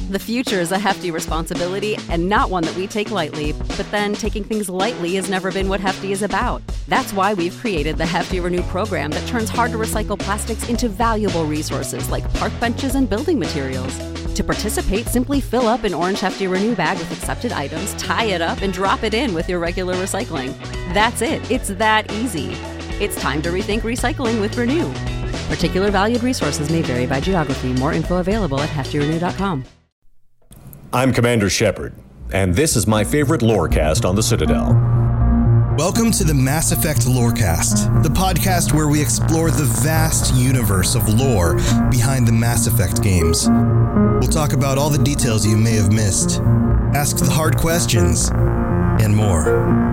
The future is a hefty responsibility and not one that we take lightly, but then taking things lightly has never been what Hefty is about. That's why we've created the Hefty Renew program that turns hard-to-recycle plastics into valuable resources like park benches and building materials. To participate, simply fill up an orange Hefty Renew bag with accepted items, tie it up, and drop it in with your regular recycling. That's it. It's that easy. It's time to rethink recycling with Renew. Particular valued resources may vary by geography. More info available at heftyrenew.com. I'm Commander Shepard, and this is my favorite lorecast on the Citadel. Welcome to the Mass Effect Lorecast, the podcast where we explore the vast universe of lore behind the Mass Effect games. We'll talk about all the details you may have missed, ask the hard questions, and more.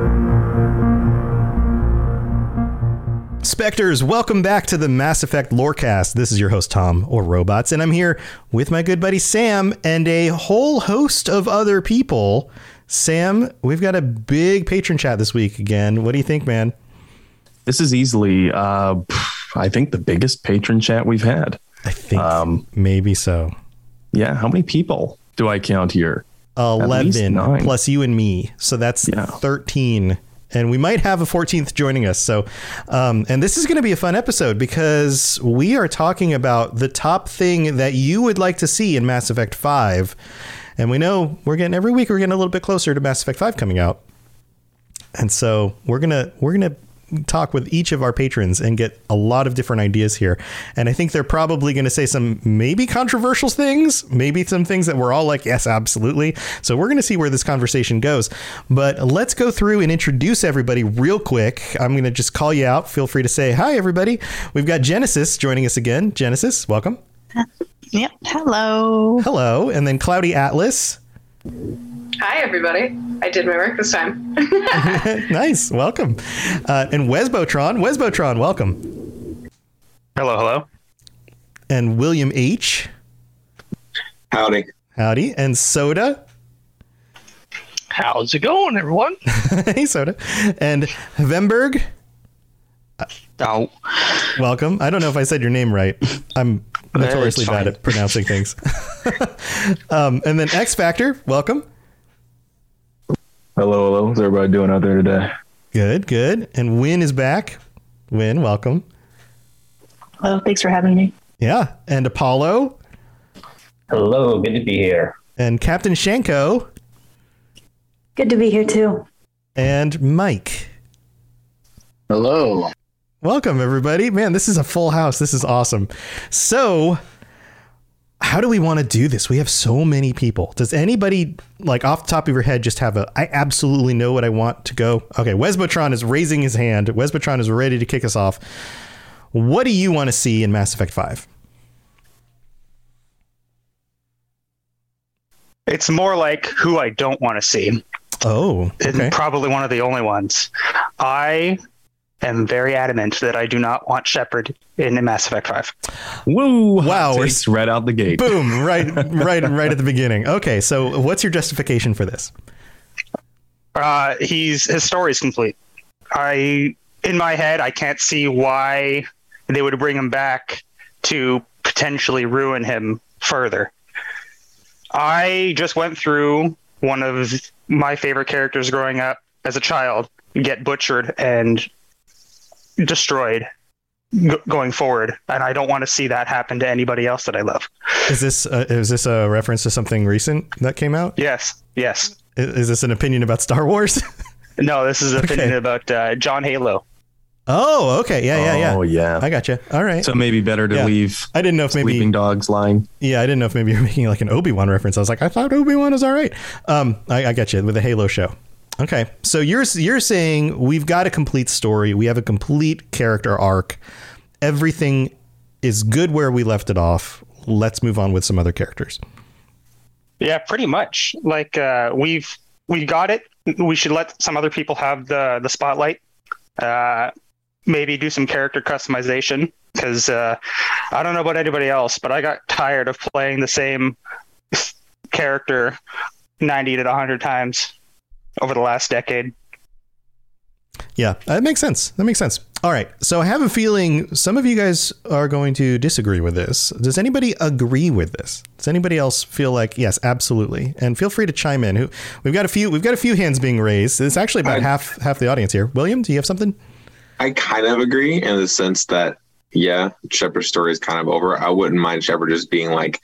Spectres, welcome back to the Mass Effect Lorecast. This is your host, Tom, or Robots, and I'm here with my good buddy Sam and a whole host of other people. Sam, we've got a big patron chat this week again. What do you think, man? This is easily, I think, the biggest patron chat we've had. I think maybe so. Yeah, how many people do I count here? 11 plus you and me. So that's 13. And we might have a 14th joining us. So, and this is going to be a fun episode because we are talking about the top thing that you would like to see in Mass Effect 5. And we know every week we're getting a little bit closer to Mass Effect 5 coming out. And so we're going to talk with each of our patrons and get a lot of different ideas here. And I think they're probably going to say some maybe controversial things, maybe some things that we're all like, yes, absolutely. So we're going to see where this conversation goes. But let's go through and introduce everybody real quick. I'm going to just call you out. Feel free to say hi, everybody. We've got Genesis joining us again. Genesis, welcome. Yep. Hello. Hello. And then Cloudy Atlas. Hi, everybody. I did my work this time. Nice. Welcome. And Wesbotron, welcome. Hello. And William H. Howdy. And Soda. How's it going, everyone? Hey, Soda. And Vemberg. Oh. Welcome. I don't know if I said your name right. I'm notoriously bad at pronouncing things. And then X Factor, welcome. Hello. How's everybody doing out there today? Good. And Win is back. Win, welcome. Well, thanks for having me. Yeah. And Apollo. Hello, good to be here. And Captain Shanko. Good to be here, too. And Mike. Hello. Welcome, everybody. Man, this is a full house. This is awesome. So, how do we want to do this? We have so many people. Does anybody, like, off the top of your head, just have I absolutely know what I want to go? Okay, Wesbotron is raising his hand. Wesbotron is ready to kick us off. What do you want to see in Mass Effect 5? It's more like who I don't want to see. Oh, okay. And probably one of the only ones. I am very adamant that I do not want Shepard in Mass Effect 5. Woo! Wow, we're right out the gate. Boom! Right at the beginning. Okay, so what's your justification for this? His story is complete. In my head, I can't see why they would bring him back to potentially ruin him further. I just went through one of my favorite characters growing up as a child get butchered and destroyed going forward, and I don't want to see that happen to anybody else that I love. Is this a reference to something recent that came out? Yes. Is this an opinion about Star Wars? No, this is an opinion about John Halo. Oh, okay. Yeah. Oh, yeah. I gotcha. All right. So maybe better to leave. I didn't know if maybe Sleeping Dogs line. Yeah, I didn't know if maybe you're making like an Obi-Wan reference. I was like, I thought Obi-Wan was all right. I got you with the Halo show. Okay, so you're saying we've got a complete story. We have a complete character arc. Everything is good where we left it off. Let's move on with some other characters. Yeah, pretty much. Like we got it. We should let some other people have the spotlight. Maybe do some character customization because I don't know about anybody else, but I got tired of playing the same character 90 to 100 times over the last decade. Yeah, that makes sense. All right. So I have a feeling some of you guys are going to disagree with this. Does anybody agree with this? Does anybody else feel like, yes, absolutely? And feel free to chime in. We've got a few hands being raised. It's actually about half the audience here. William, do you have something? I kind of agree in the sense that, yeah, Shepard's story is kind of over. I wouldn't mind Shepard just being like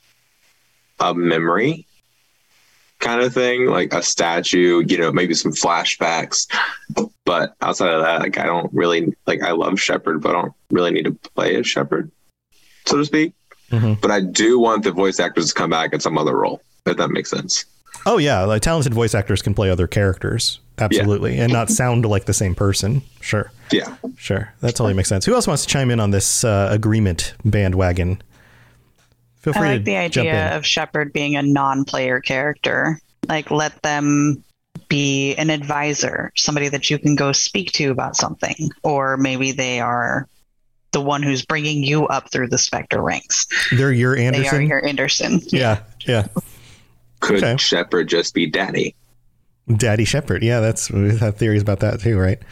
a memory kind of thing, like a statue, maybe some flashbacks. But outside of that, like, I don't really, like, I love Shepard, but I don't really need to play as Shepard, so to speak. Mm-hmm. But I do want the voice actors to come back in some other role, if that makes sense. Oh, yeah. Like, talented voice actors can play other characters. Absolutely. Yeah. And not sound like the same person. Sure. Yeah. Sure. That totally makes sense. Who else wants to chime in on this agreement bandwagon? Feel free. I like the idea of Shepard being a non-player character. Like, let them be an advisor, somebody that you can go speak to about something. Or maybe they are the one who's bringing you up through the Spectre ranks. They're your Anderson? They are your Anderson. Yeah. Could Shepard just be Daddy? Daddy Shepard. Yeah, we've had theories about that too, right?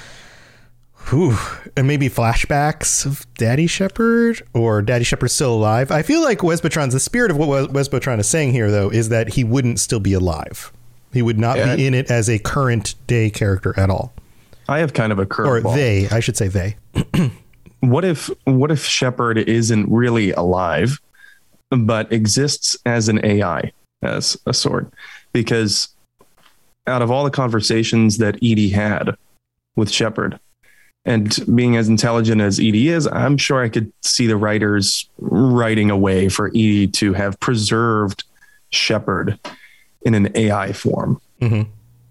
Whew. And maybe flashbacks of Daddy Shepard, or Daddy Shepard's still alive. I feel like the spirit of what Wesbotron is saying here, though, is that he wouldn't still be alive. He would not be in it as a current day character at all. I have kind of a curveball. I should say they. What if Shepard isn't really alive, but exists as an AI, as a sort? Because out of all the conversations that EDI had with Shepard, and being as intelligent as EDI is, I'm sure I could see the writers writing a way for EDI to have preserved Shepard in an AI form. Mm-hmm.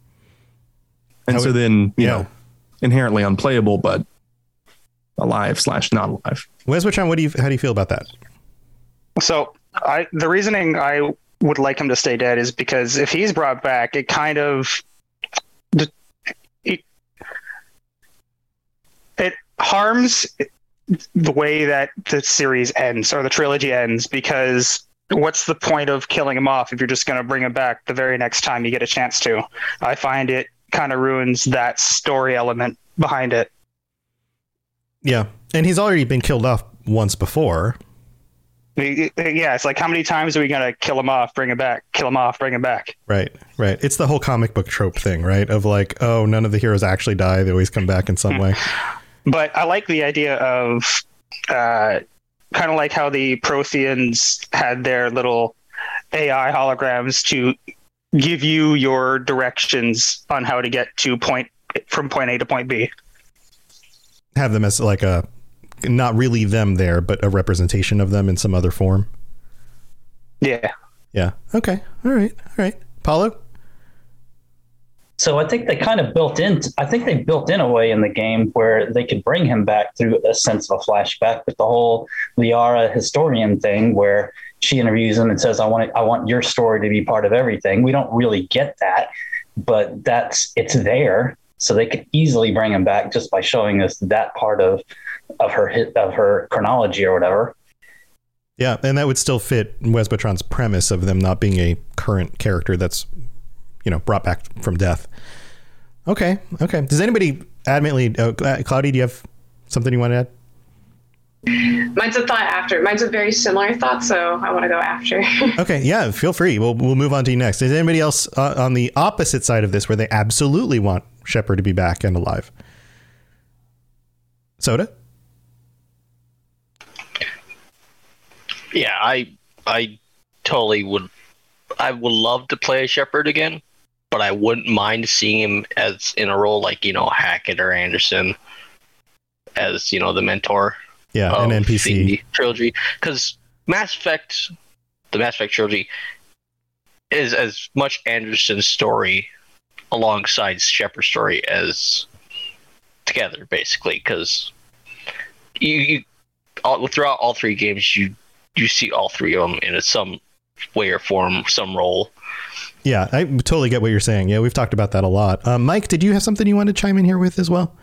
And so then, you know, inherently unplayable, but alive/not alive. Wesbotron, how do you feel about that? So the reasoning I would like him to stay dead is because if he's brought back, it kind of it harms the way that the series ends, or the trilogy ends, because what's the point of killing him off if you're just going to bring him back the very next time you get a chance to? I find it kind of ruins that story element behind it. Yeah, and he's already been killed off once before. Yeah, it's like, how many times are we going to kill him off, bring him back, kill him off, bring him back? Right. It's the whole comic book trope thing, right? Of like, oh, none of the heroes actually die. They always come back in some way. But I like the idea of kind of like how the Protheans had their little AI holograms to give you your directions on how to get from point A to point B. Have them as like not really them there, but a representation of them in some other form. Yeah. Okay. All right. Paulo? So I think they kind of built in a way in the game where they could bring him back through a sense of a flashback with the whole Liara historian thing, where she interviews him and says, I want your story to be part of everything. We don't really get that, but it's there. So they could easily bring him back just by showing us that part of her chronology or whatever. Yeah, and that would still fit Wesbotron's premise of them not being a current character that's, brought back from death. Okay. Does anybody adamantly, Cloudy, do you have something you want to add? Mine's a thought after. Mine's a very similar thought, so I want to go after. Okay, yeah, feel free. We'll move on to you next. Is anybody else on the opposite side of this where they absolutely want Shepard to be back and alive? Soda? Yeah, I totally would. I would love to play a Shepard again, but I wouldn't mind seeing him as in a role like, Hackett or Anderson as, the mentor. Yeah, an NPC. The trilogy. Because the Mass Effect trilogy is as much Anderson's story alongside Shepard's story as together, basically. Because throughout all three games, you see all three of them in some way or form, some role. Yeah, I totally get what you're saying. Yeah, we've talked about that a lot. Mike, did you have something you wanted to chime in here with as well?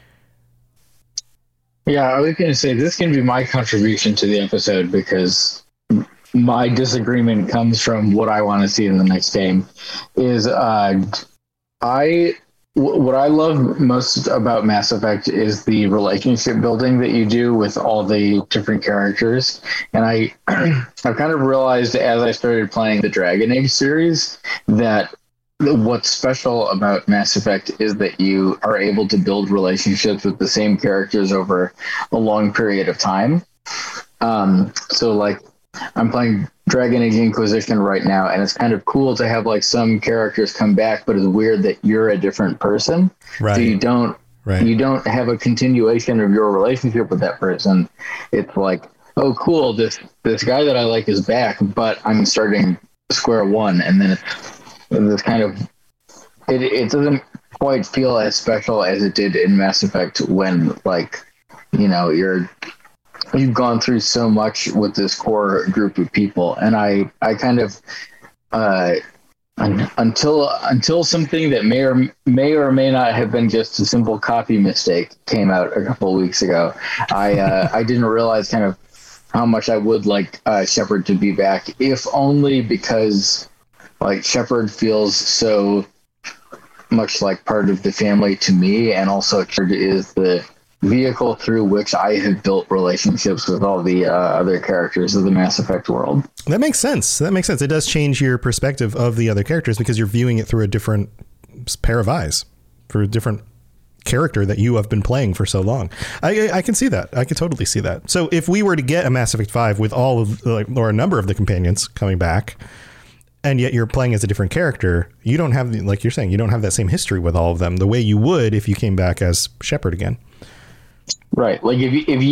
Yeah, I was going to say this can be my contribution to the episode, because my disagreement comes from what I want to see in the next game. Is I what I love most about Mass Effect is the relationship building that you do with all the different characters. And I've kind of realized as I started playing the Dragon Age series that what's special about Mass Effect is that you are able to build relationships with the same characters over a long period of time. So like I'm playing Dragon Age Inquisition right now, and it's kind of cool to have like some characters come back, but it's weird that you're a different person. Right. So you don't have a continuation of your relationship with that person. It's like, oh cool, this guy that I like is back, but I'm starting square one, and then it's kind of it doesn't quite feel as special as it did in Mass Effect when, like, you know, you've gone through so much with this core group of people. And I kind of until something that may or may not have been just a simple copy mistake came out a couple of weeks ago, I didn't realize kind of how much I would like Shepard to be back, if only because like Shepard feels so much like part of the family to me, and also Shepard is the vehicle through which I have built relationships with all the other characters of the Mass Effect world. That makes sense. It does change your perspective of the other characters because you're viewing it through a different pair of eyes for a different character that you have been playing for so long. I can see that. I can totally see that. So if we were to get a Mass Effect 5 with all of or a number of the companions coming back, and yet you're playing as a different character, you don't have, like you're saying, you don't have that same history with all of them the way you would if you came back as Shepard again. Right. Like if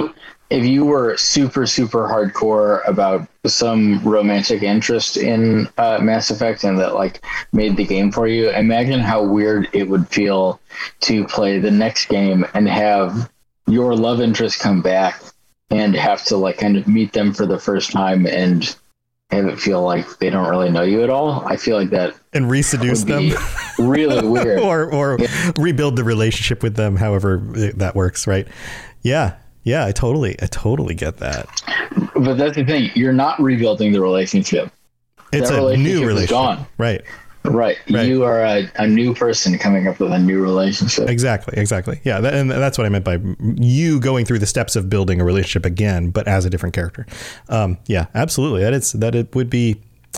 you were super hardcore about some romantic interest in Mass Effect and that like made the game for you, imagine how weird it would feel to play the next game and have your love interest come back and have to like kind of meet them for the first time and have it feel like they don't really know you at all. I feel like that and reseduce them really weird or rebuild the relationship with them, however that works. Right. Yeah, I totally get that. But that's the thing. You're not rebuilding the relationship. It's that a new relationship. Is gone. Right. You are a new person coming up with a new relationship. Exactly. Yeah. And that's what I meant by you going through the steps of building a relationship again, but as a different character. Yeah, absolutely. That it would be,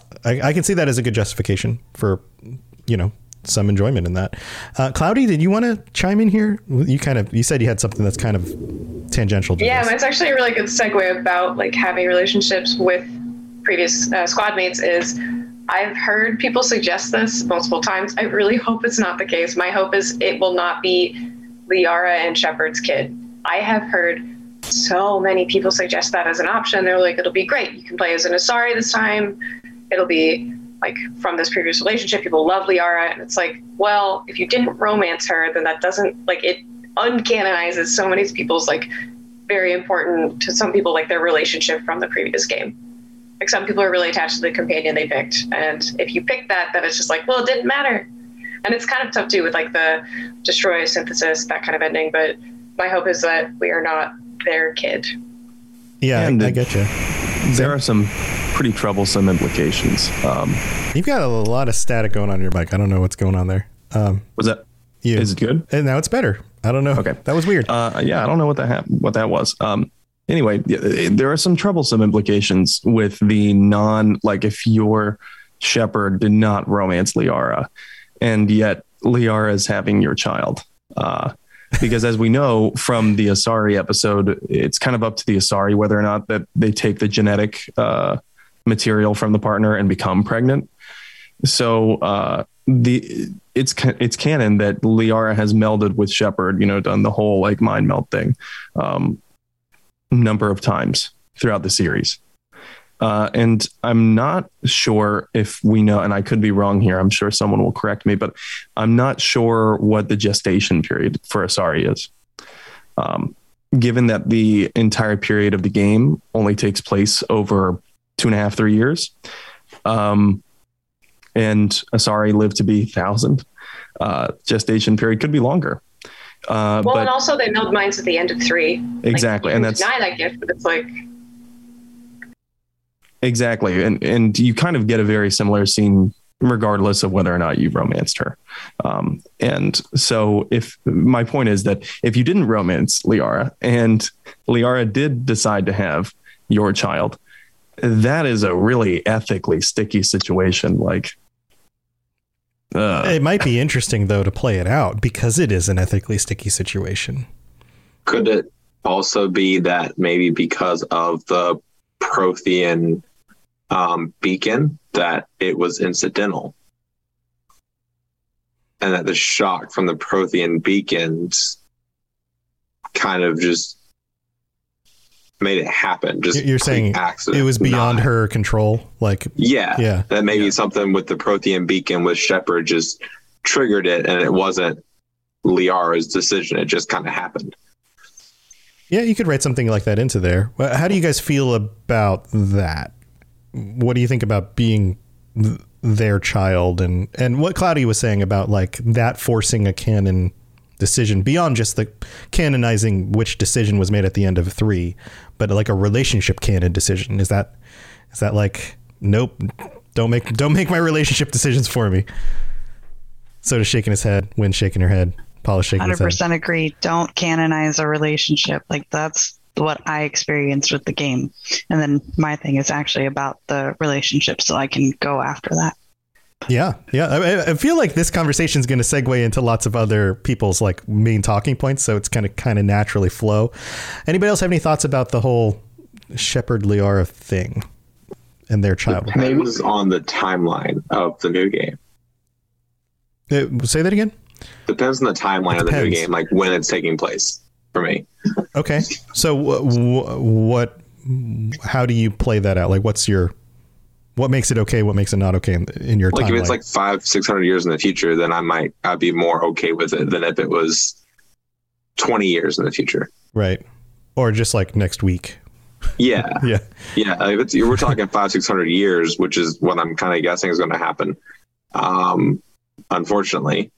I can see that as a good justification for, you know, some enjoyment in that. Cloudy, did you want to chime in here? You said you had something that's kind of tangential to yeah, this. It's actually a really good segue about like having relationships with previous squad mates is I've heard people suggest this multiple times. I really hope it's not the case. My hope is it will not be Liara and Shepard's kid. I have heard so many people suggest that as an option. They're like, it'll be great. You can play as an Asari this time. It'll be like from this previous relationship. People love Liara. And it's like, well, if you didn't romance her, then that doesn't, like, it uncanonizes so many people's like very important to some people, like their relationship from the previous game. Like some people are really attached to the companion they picked. And if you pick that, then it's just like, well, it didn't matter. And it's kind of tough too with like the destroy synthesis, that kind of ending. But my hope is that we are not their kid. Yeah, and I get you. There are some pretty troublesome implications. You've got a lot of static going on your mic. I don't know what's going on there. Was that? You. Is it good? And now it's better. I don't know. Okay, that was weird. Yeah, I don't know what that was. Anyway, there are some troublesome implications with the like if your Shepard did not romance Liara, and yet Liara is having your child. Because as we know from the Asari episode, it's kind of up to the Asari whether or not that they take the genetic material from the partner and become pregnant. So it's canon that Liara has melded with Shepard, done the whole like mind meld thing. Number of times throughout the series. And I'm not sure if we know, and I could be wrong here, I'm sure someone will correct me, but I'm not sure what the gestation period for Asari is. Given that the entire period of the game only takes place over 2.5, 3 years, and Asari lived to be 1,000, gestation period could be longer. But, and also they meld minds at the end of 3. Exactly. Like, and that's deny that gift, but it's like. Exactly. And you kind of get a very similar scene regardless of whether or not you romanced her. And so if my point is that if you didn't romance Liara and Liara did decide to have your child, that is a really ethically sticky situation. Like, it might be interesting though to play it out because it is an ethically sticky situation. Could it also be that maybe because of the Prothean beacon that it was incidental, and that the shock from the Prothean beacons kind of just made it happen? Just you're saying accident, it was beyond her control, like yeah, that maybe something with the Prothean beacon with Shepard just triggered it, and it wasn't Liara's decision. It just kind of happened. Yeah, you could write something like that into there. How do you guys feel about that? What do you think about being their child, and what Cloudy was saying about like that forcing a canon decision beyond just the canonizing which decision was made at the end of 3, but like a relationship canon decision? Is that like, nope, don't make my relationship decisions for me? So does shaking his head, Win shaking her head, Paula shaking his head. 100% agree. Don't canonize a relationship. Like, that's what I experienced with the game. And then my thing is actually about the relationship, so I can go after that. Yeah. I feel like this conversation is going to segue into lots of other people's like main talking points, so it's kind of naturally flow. Anybody else have any thoughts about the whole Shepard Liara thing and their child? It was on the timeline of the new game. Say that again? Depends on the timeline of the new game, like when it's taking place for me. Okay. So how do you play that out? Like, what makes it okay? What makes it not okay in your timeline? Like if it's like 500-600 years in the future, then I'd be more okay with it than if it was 20 years in the future. Right. Or just like next week. Yeah. Yeah. If we're talking 500-600 years, which is what I'm kind of guessing is going to happen. Unfortunately,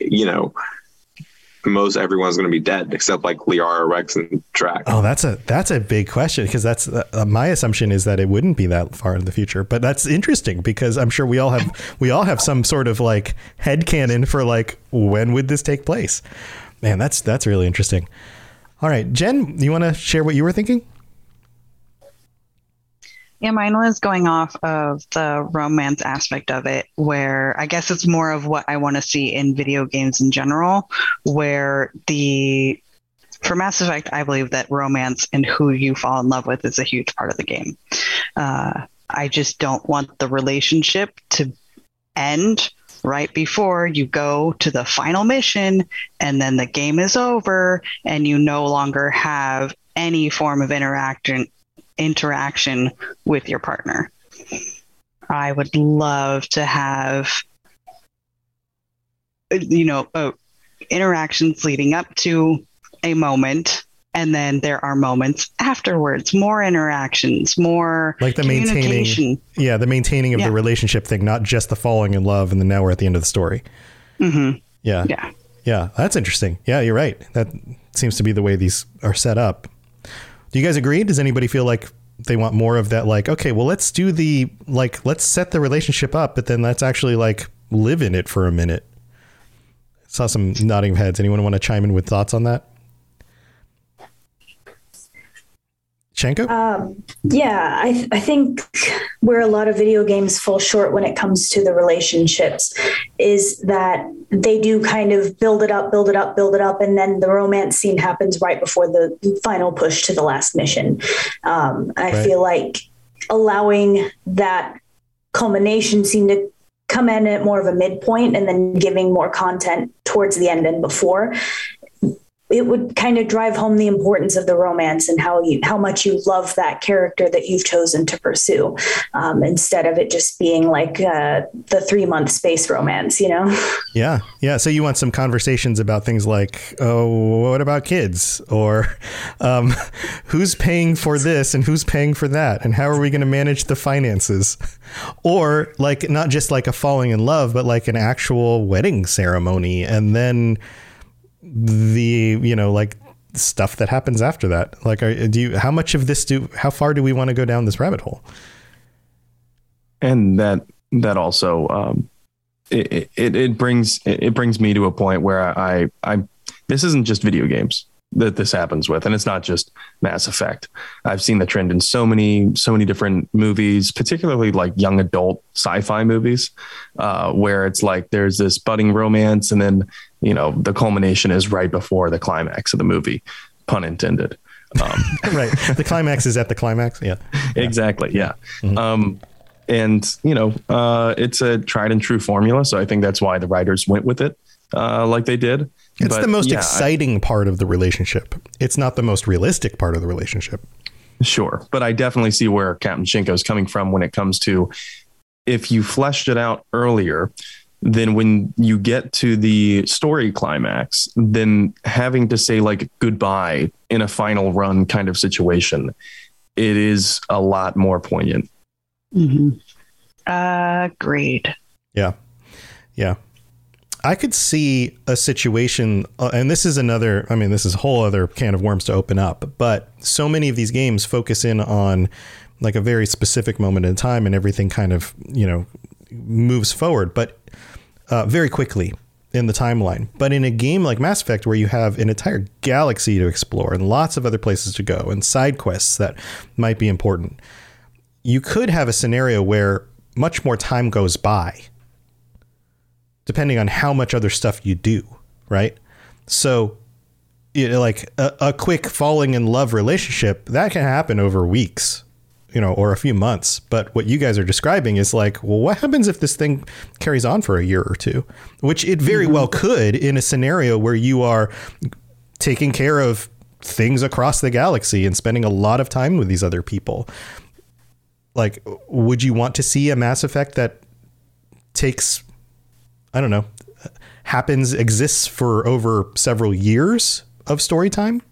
most everyone's going to be dead except like Liara, Rex, and Drax. Oh, that's a big question, because that's my assumption is that it wouldn't be that far in the future. But that's interesting because I'm sure we all have some sort of like headcanon for like when would this take place. Man, that's really interesting. All right, Jen, you want to share what you were thinking? Yeah, mine was going off of the romance aspect of it, where I guess it's more of what I want to see in video games in general, where for Mass Effect, I believe that romance and who you fall in love with is a huge part of the game. I just don't want the relationship to end right before you go to the final mission and then the game is over and you no longer have any form of interaction with your partner. I would love to have, interactions leading up to a moment, and then there are moments afterwards, more interactions, more like the maintaining of the relationship thing, not just the falling in love and then now we're at the end of the story. Mm-hmm. Yeah, that's interesting. Yeah, you're right. That seems to be the way these are set up. Do you guys agree? Does anybody feel like they want more of that? Like, okay, well, let's set the relationship up, but then let's actually like live in it for a minute. Saw some nodding heads. Anyone want to chime in with thoughts on that? Shanko? I think where a lot of video games fall short when it comes to the relationships is that they do kind of build it up, and then the romance scene happens right before the final push to the last mission. I feel like allowing that culmination scene to come in at more of a midpoint and then giving more content towards the end and before, it would kind of drive home the importance of the romance and how much you love that character that you've chosen to pursue, instead of it just being like the 3-month space romance, Yeah. So you want some conversations about things like, oh, what about kids? Or who's paying for this and who's paying for that? And how are we going to manage the finances? Or like not just like a falling in love, but like an actual wedding ceremony. And then the like stuff that happens after that. Like, how far do we want to go down this rabbit hole? And that also it brings me to a point where I this isn't just video games that this happens with, and it's not just Mass Effect. I've seen the trend in so many different movies, particularly like young adult sci-fi movies, where it's like there's this budding romance, and then the culmination is right before the climax of the movie, pun intended. Right, the climax is at the climax. Yeah, exactly. Yeah. Mm-hmm. And it's a tried and true formula, so I think that's why the writers went with it like they did. It's the most exciting part of the relationship. It's not the most realistic part of the relationship. Sure. But I definitely see where Captain Shinko is coming from when it comes to, if you fleshed it out earlier, then when you get to the story climax, then having to say like goodbye in a final run kind of situation, it is a lot more poignant. Mm-hmm. Agreed. Yeah. Yeah. I could see a situation, and this is this is a whole other can of worms to open up, but so many of these games focus in on like a very specific moment in time, and everything kind of, moves forward, but very quickly in the timeline. But in a game like Mass Effect, where you have an entire galaxy to explore and lots of other places to go and side quests that might be important, you could have a scenario where much more time goes by, depending on how much other stuff you do, right? So, like a quick falling in love relationship, that can happen over weeks, or a few months. But what you guys are describing is like, well, what happens if this thing carries on for a year or two? Which it very well could, in a scenario where you are taking care of things across the galaxy and spending a lot of time with these other people. Like, would you want to see a Mass Effect that takes, exists for over several years of story time?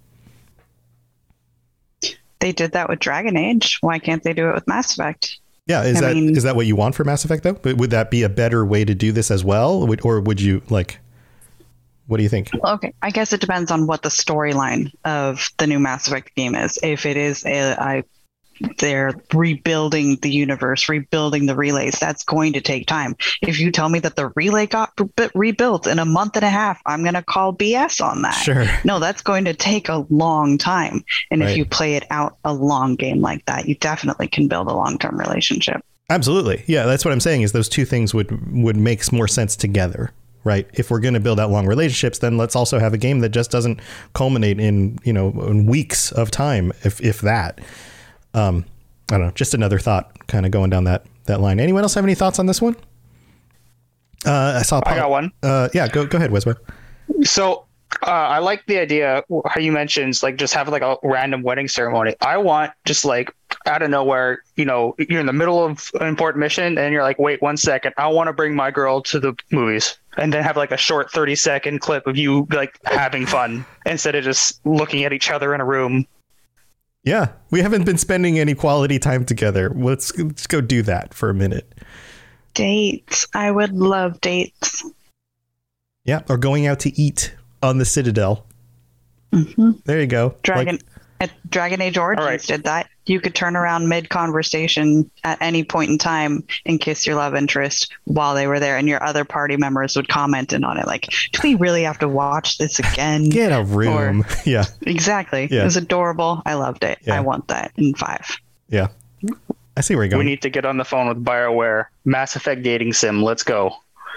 They did that with Dragon Age. Why can't they do it with Mass Effect? Yeah. Is that what you want for Mass Effect, though? Would that be a better way to do this as well? Or would you what do you think? Okay. I guess it depends on what the storyline of the new Mass Effect game is. If it is they're rebuilding the universe, rebuilding the relays, that's going to take time. If you tell me that the relay got rebuilt in a month and a half, I'm going to call BS on that. Sure. No, that's going to take a long time. And Right. if you play it out a long game like that, you definitely can build a long-term relationship. Absolutely. Yeah, that's what I'm saying, is those two things would make more sense together, right? If we're going to build out long relationships, then let's also have a game that just doesn't culminate in, in weeks of time, if that. I don't know, just another thought kind of going down that line. Anyone else have any thoughts on this one? I got one. Yeah, go ahead, Wesway. So I like the idea how you mentioned like just having like a random wedding ceremony. I want just like out of nowhere, you're in the middle of an important mission and you're like, wait 1 second, I want to bring my girl to the movies, and then have like a short 30-second clip of you like having fun instead of just looking at each other in a room. Yeah, we haven't been spending any quality time together. Let's go do that for a minute. Dates. I would love dates. Yeah, or going out to eat on the Citadel. Mm-hmm. There you go. Dragon Age Origins did that. You could turn around mid-conversation at any point in time and kiss your love interest while they were there, and your other party members would comment in on it like, do we really have to watch this again? Get a room. Yeah. Exactly. Yeah. It was adorable. I loved it. Yeah. I want that in 5. Yeah. I see where you're going. We need to get on the phone with BioWare. Mass Effect dating sim. Let's go.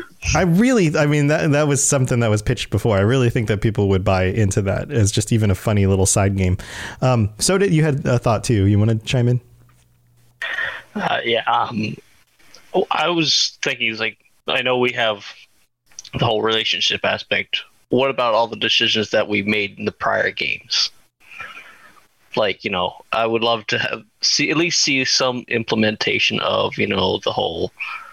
That was something that was pitched before. I really think that people would buy into that as just even a funny little side game. So you had a thought too. You want to chime in? I was thinking, like, I know we have the whole relationship aspect. What about all the decisions that we made in the prior games? Like, I would love to at least see some implementation of, the whole,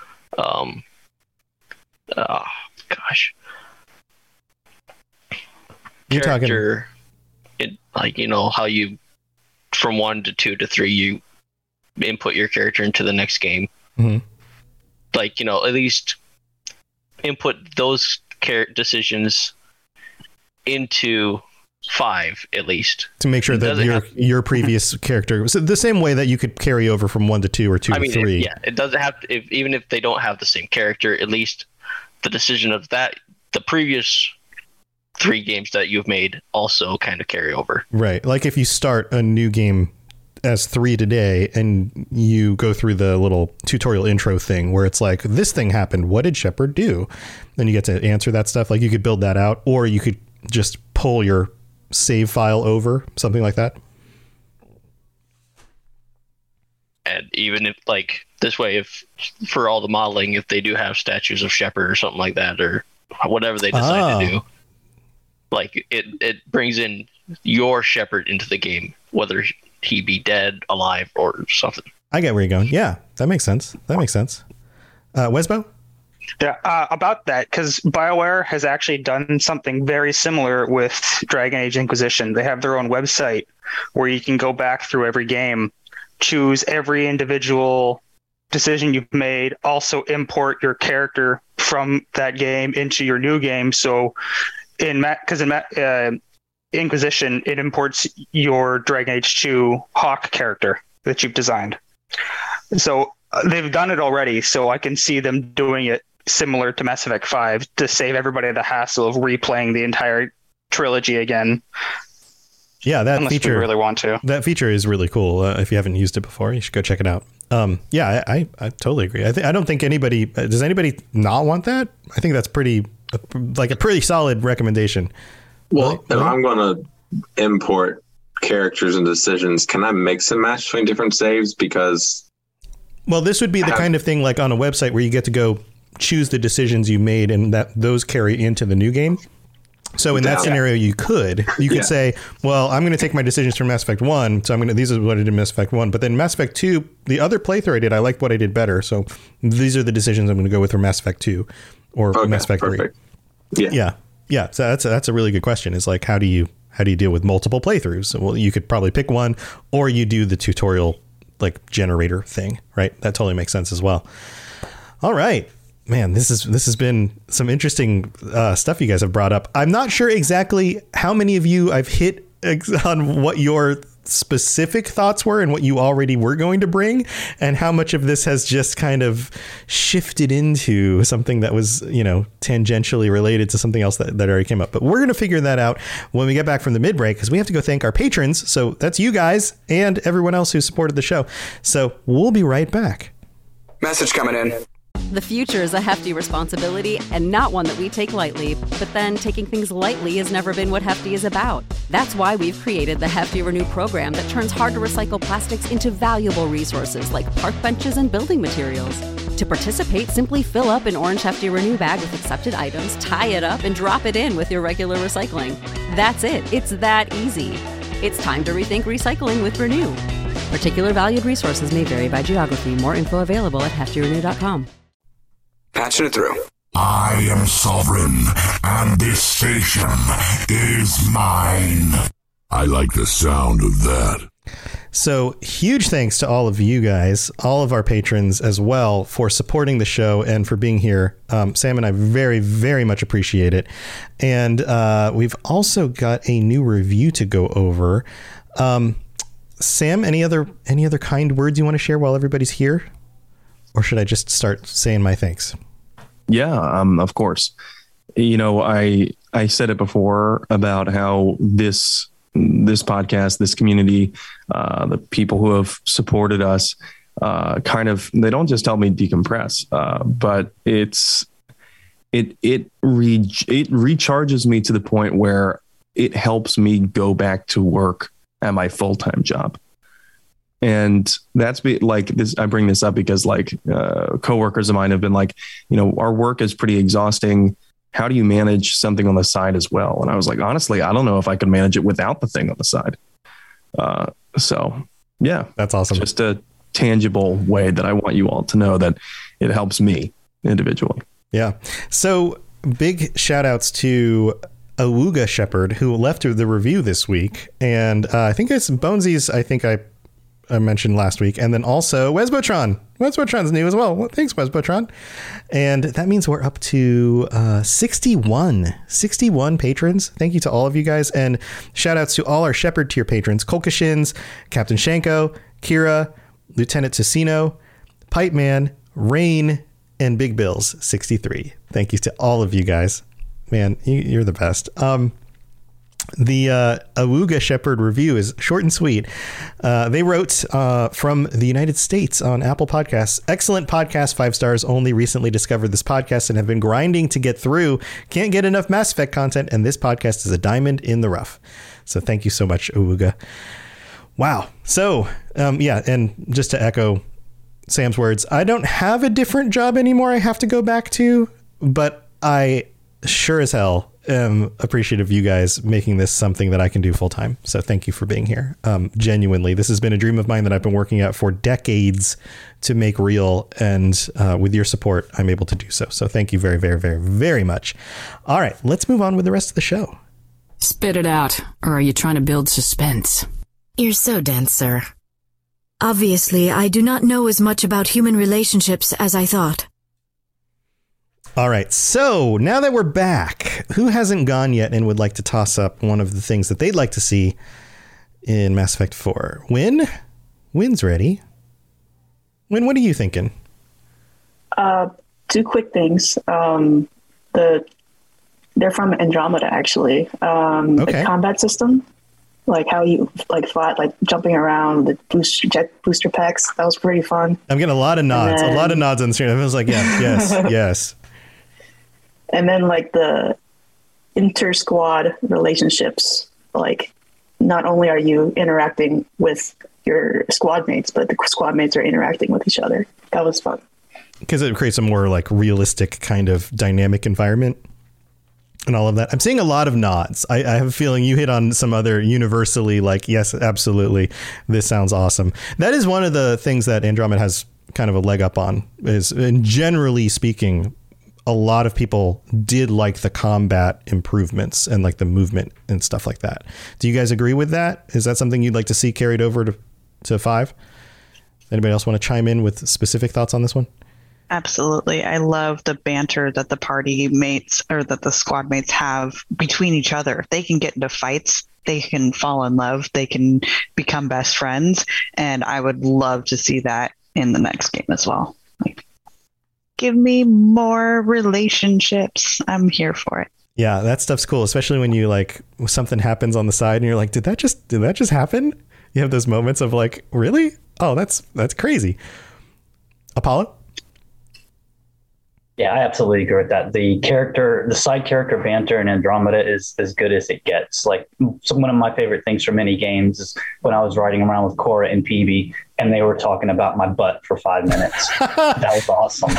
You're character, how you from 1 to 2 to 3 you input your character into the next game. Mm-hmm. Like, at least input those decisions into 5 at least, to make sure that your previous character was the same way that you could carry over from 1 to 2 or 2 to 3. It doesn't have to, even if they don't have the same character, at least the decision of that, the previous 3 games that you've made also kind of carry over. Right. Like if you start a new game as 3 today and you go through the little tutorial intro thing where it's like, this thing happened, what did Shepard do? Then you get to answer that stuff. Like you could build that out, or you could just pull your save file over, something like that. And even if like this way, if for all the modeling, if they do have statues of Shepard or something like that, or whatever they decide to do, like it brings in your Shepard into the game, whether he be dead, alive, or something. I get where you're going. Yeah, that makes sense. Wesbo? Yeah, about that, because BioWare has actually done something very similar with Dragon Age Inquisition. They have their own website where you can go back through every game, choose every individual decision you've made, also import your character from that game into your new game. So in Inquisition, it imports your Dragon Age 2 Hawk character that you've designed. So they've done it already, so I can see them doing it similar to Mass Effect 5 to save everybody the hassle of replaying the entire trilogy again. Yeah, that unless feature you really want to. That feature is really cool. If you haven't used it before, you should go check it out. Yeah, I totally agree. I don't think anybody does anybody not want that. I think that's a pretty solid recommendation. Well, if I'm going to import characters and decisions, can I mix and match between different saves? Because this would be the kind of thing like on a website where you get to go choose the decisions you made and that those carry into the new game. So in that scenario, you could say, well, I'm going to take my decisions from Mass Effect 1. So these are what I did in Mass Effect 1. But then Mass Effect 2, the other playthrough I did, I liked what I did better. So these are the decisions I'm going to go with for Mass Effect 2 or Mass Effect 3. Yeah. So that's a really good question. Is like, how do you deal with multiple playthroughs? So, well, you could probably pick one, or you do the tutorial like generator thing, right? That totally makes sense as well. All right. Man, this has been some interesting stuff you guys have brought up. I'm not sure exactly how many of you I've hit on what your specific thoughts were and what you already were going to bring, and how much of this has just kind of shifted into something that was, tangentially related to something else that already came up. But we're going to figure that out when we get back from the mid-break, because we have to go thank our patrons. So that's you guys and everyone else who supported the show. So we'll be right back. Message coming in. The future is a hefty responsibility and not one that we take lightly, but then taking things lightly has never been what Hefty is about. That's why we've created the Hefty Renew program that turns hard-to-recycle plastics into valuable resources like park benches and building materials. To participate, simply fill up an orange Hefty Renew bag with accepted items, tie it up, and drop it in with your regular recycling. That's it. It's that easy. It's time to rethink recycling with Renew. Particular valued resources may vary by geography. More info available at heftyrenew.com. Patching it through. I am sovereign, and this station is mine. I like the sound of that. So huge thanks to all of you guys, all of our patrons as well, for supporting the show and for being here. Sam and I very, very much appreciate it. And we've also got a new review to go over. Sam, any other kind words you want to share while everybody's here? Or should I just start saying my thanks? Yeah, of course. I said it before about how this podcast, this community, the people who have supported us, they don't just help me decompress, but it recharges me to the point where it helps me go back to work at my full-time job. And that's like this. I bring this up because coworkers of mine have been like, our work is pretty exhausting. How do you manage something on the side as well? And I was like, honestly, I don't know if I could manage it without the thing on the side. So yeah, that's awesome. Just a tangible way that I want you all to know that it helps me individually. Yeah. So big shout outs to Awuga Shepard, who left the review this week. And I think it's Bonesies. I think I I mentioned last week. And then also Wesbotron. Wesbotron's new as well. Well, thanks, Wesbotron. And that means we're up to 61 patrons. Thank you to all of you guys. And shout outs to all our Shepherd tier patrons. Kolkashins, Captain Shanko, Kira, Lieutenant Tocino, Pipe Man, Rain, and Big Bills 63. Thank you to all of you guys. Man, you're the best. The Awuga Shepherd review is short and sweet. They wrote from the United States on Apple Podcasts. Excellent podcast, 5 stars. Only recently discovered this podcast and have been grinding to get through. Can't get enough Mass Effect content, and this podcast is a diamond in the rough. So thank you so much, Awuga. Wow. So, yeah, and just to echo Sam's words, I don't have a different job anymore I have to go back to, but I sure as hell am appreciative of you guys making this something that I can do full time. So thank you for being here. Genuinely, this has been a dream of mine that I've been working at for decades to make real. And with your support, I'm able to do so. So thank you very, very, very, very much. All right, let's move on with the rest of the show. Spit it out, or are you trying to build suspense? You're so dense, sir. Obviously, I do not know as much about human relationships as I thought. All right, so now that we're back, who hasn't gone yet and would like to toss up one of the things that they'd like to see in Mass Effect 4? Win? Win's ready. Win, what are you thinking? 2 quick things. They're from Andromeda, actually. The combat system, like how you fought, jumping around, the jet booster packs. That was pretty fun. I'm getting a lot of nods. A lot of nods on the screen. I was like, yeah, yes, yes. And then the inter-squad relationships, not only are you interacting with your squad mates, but the squad mates are interacting with each other. That was fun. Because it creates a more realistic kind of dynamic environment and all of that. I'm seeing a lot of nods. I have a feeling you hit on some other universally yes, absolutely. This sounds awesome. That is one of the things that Andromeda has kind of a leg up on is, and generally speaking, a lot of people did like the combat improvements and the movement and stuff like that. Do you guys agree with that? Is that something you'd like to see carried over to 5? Anybody else want to chime in with specific thoughts on this one? Absolutely. I love the banter that the party mates or that the squad mates have between each other. If they can get into fights, they can fall in love, they can become best friends. And I would love to see that in the next game as well. Give me more relationships. I'm here for it. Yeah, that stuff's cool, especially when you something happens on the side and you're like, did that just happen? You have those moments of really? Oh, that's crazy. Apollo? Yeah, I absolutely agree with that. The side character banter in Andromeda is as good as it gets. One of my favorite things from any games is when I was riding around with Cora and PB and they were talking about my butt for 5 minutes. That was awesome.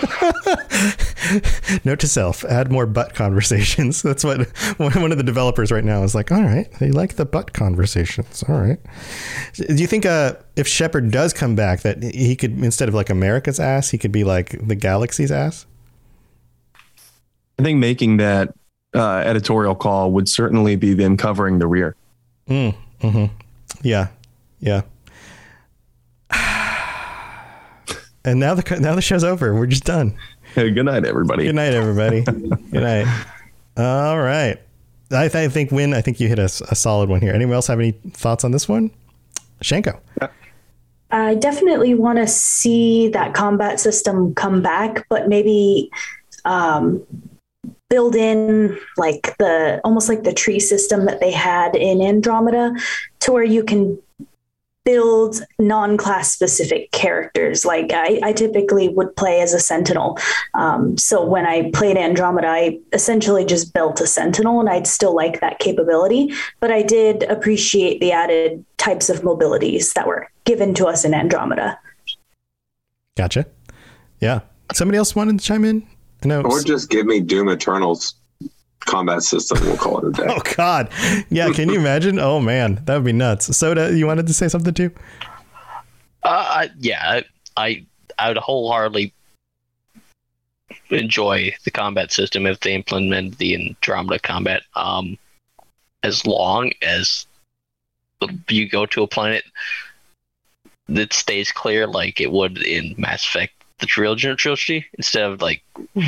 Note to self, add more butt conversations. That's what one of the developers right now is like, all right, they like the butt conversations. All right. Do you think if Shepard does come back that he could, instead of America's ass, he could be the galaxy's ass? I think making that editorial call would certainly be them covering the rear. Mm-hmm. Yeah. Yeah. And now the show's over. We're just done. Hey, good night, everybody. Good night, everybody. Good night. All right. I think Win, I think you hit a solid one here. Anyone else have any thoughts on this one? Shanko. I definitely want to see that combat system come back, but maybe build in almost like the tree system that they had in Andromeda, to where you can build non-class specific characters. I typically would play as a Sentinel. So when I played Andromeda, I essentially just built a Sentinel, and I'd still like that capability, but I did appreciate the added types of mobilities that were given to us in Andromeda. Gotcha. Yeah. Somebody else wanted to chime in? Or just give me Doom Eternal's combat system. We'll call it a day. Oh God. Yeah. Can you imagine? Oh man, that would be nuts. Soda, you wanted to say something too? Yeah, I would wholeheartedly enjoy the combat system if they implemented the Andromeda combat. As long as you go to a planet it stays clear like it would in Mass Effect, the original trilogy, instead of like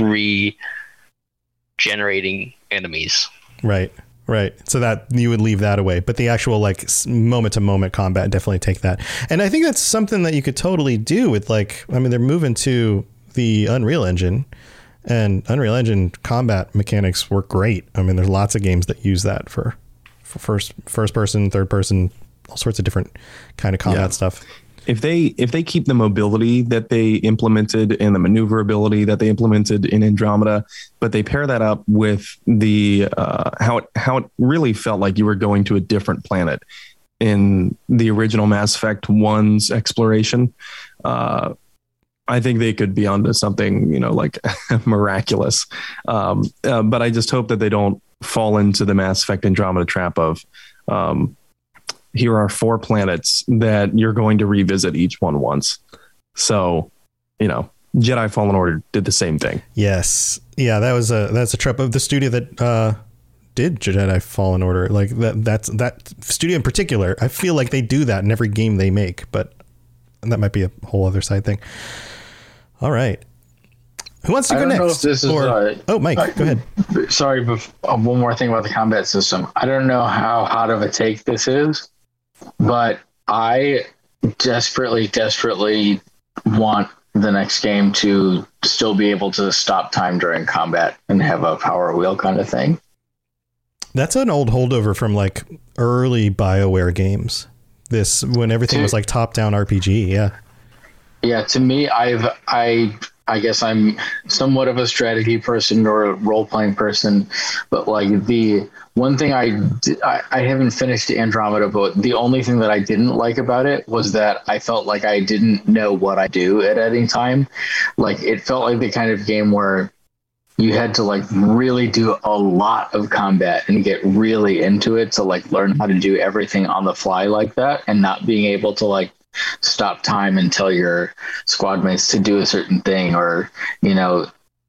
regenerating enemies. Right. So that you would leave that away, but the actual like moment to moment combat, definitely take that. And I think that's something that you could totally do with like, I mean, they're moving to the Unreal Engine, and Unreal Engine combat mechanics work great. I mean, there's lots of games that use that for first person, third person, all sorts of different kind of combat stuff. If they keep the mobility that they implemented and the maneuverability that they implemented in Andromeda, but they pair that up with the how it really felt like you were going to a different planet in the original Mass Effect 1's exploration, I think they could be onto something, like miraculous. But I just hope that they don't fall into the Mass Effect Andromeda trap of here are 4 planets that you're going to revisit each one once. So, Jedi Fallen Order did the same thing. Yes. Yeah, that's a trap of the studio that did Jedi Fallen Order. Like that studio in particular, I feel like they do that in every game they make, but that might be a whole other side thing. All right. Who wants to go next? Know if this is, Mike, go ahead. Sorry, but one more thing about the combat system. I don't know how hot of a take this is, but I desperately want the next game to still be able to stop time during combat and have a power wheel kind of thing. That's an old holdover from like early BioWare games. This when everything was like top-down RPG. Yeah. Yeah. To me, I guess I'm somewhat of a strategy person or a role-playing person, but like the one thing I haven't finished Andromeda, but the only thing that I didn't like about it was that I felt like I didn't know what I do at any time. Like it felt like the kind of game where you had to like really do a lot of combat and get really into it to like learn how to do everything on the fly like that, and not being able to like stop time and tell your squad mates to do a certain thing, or you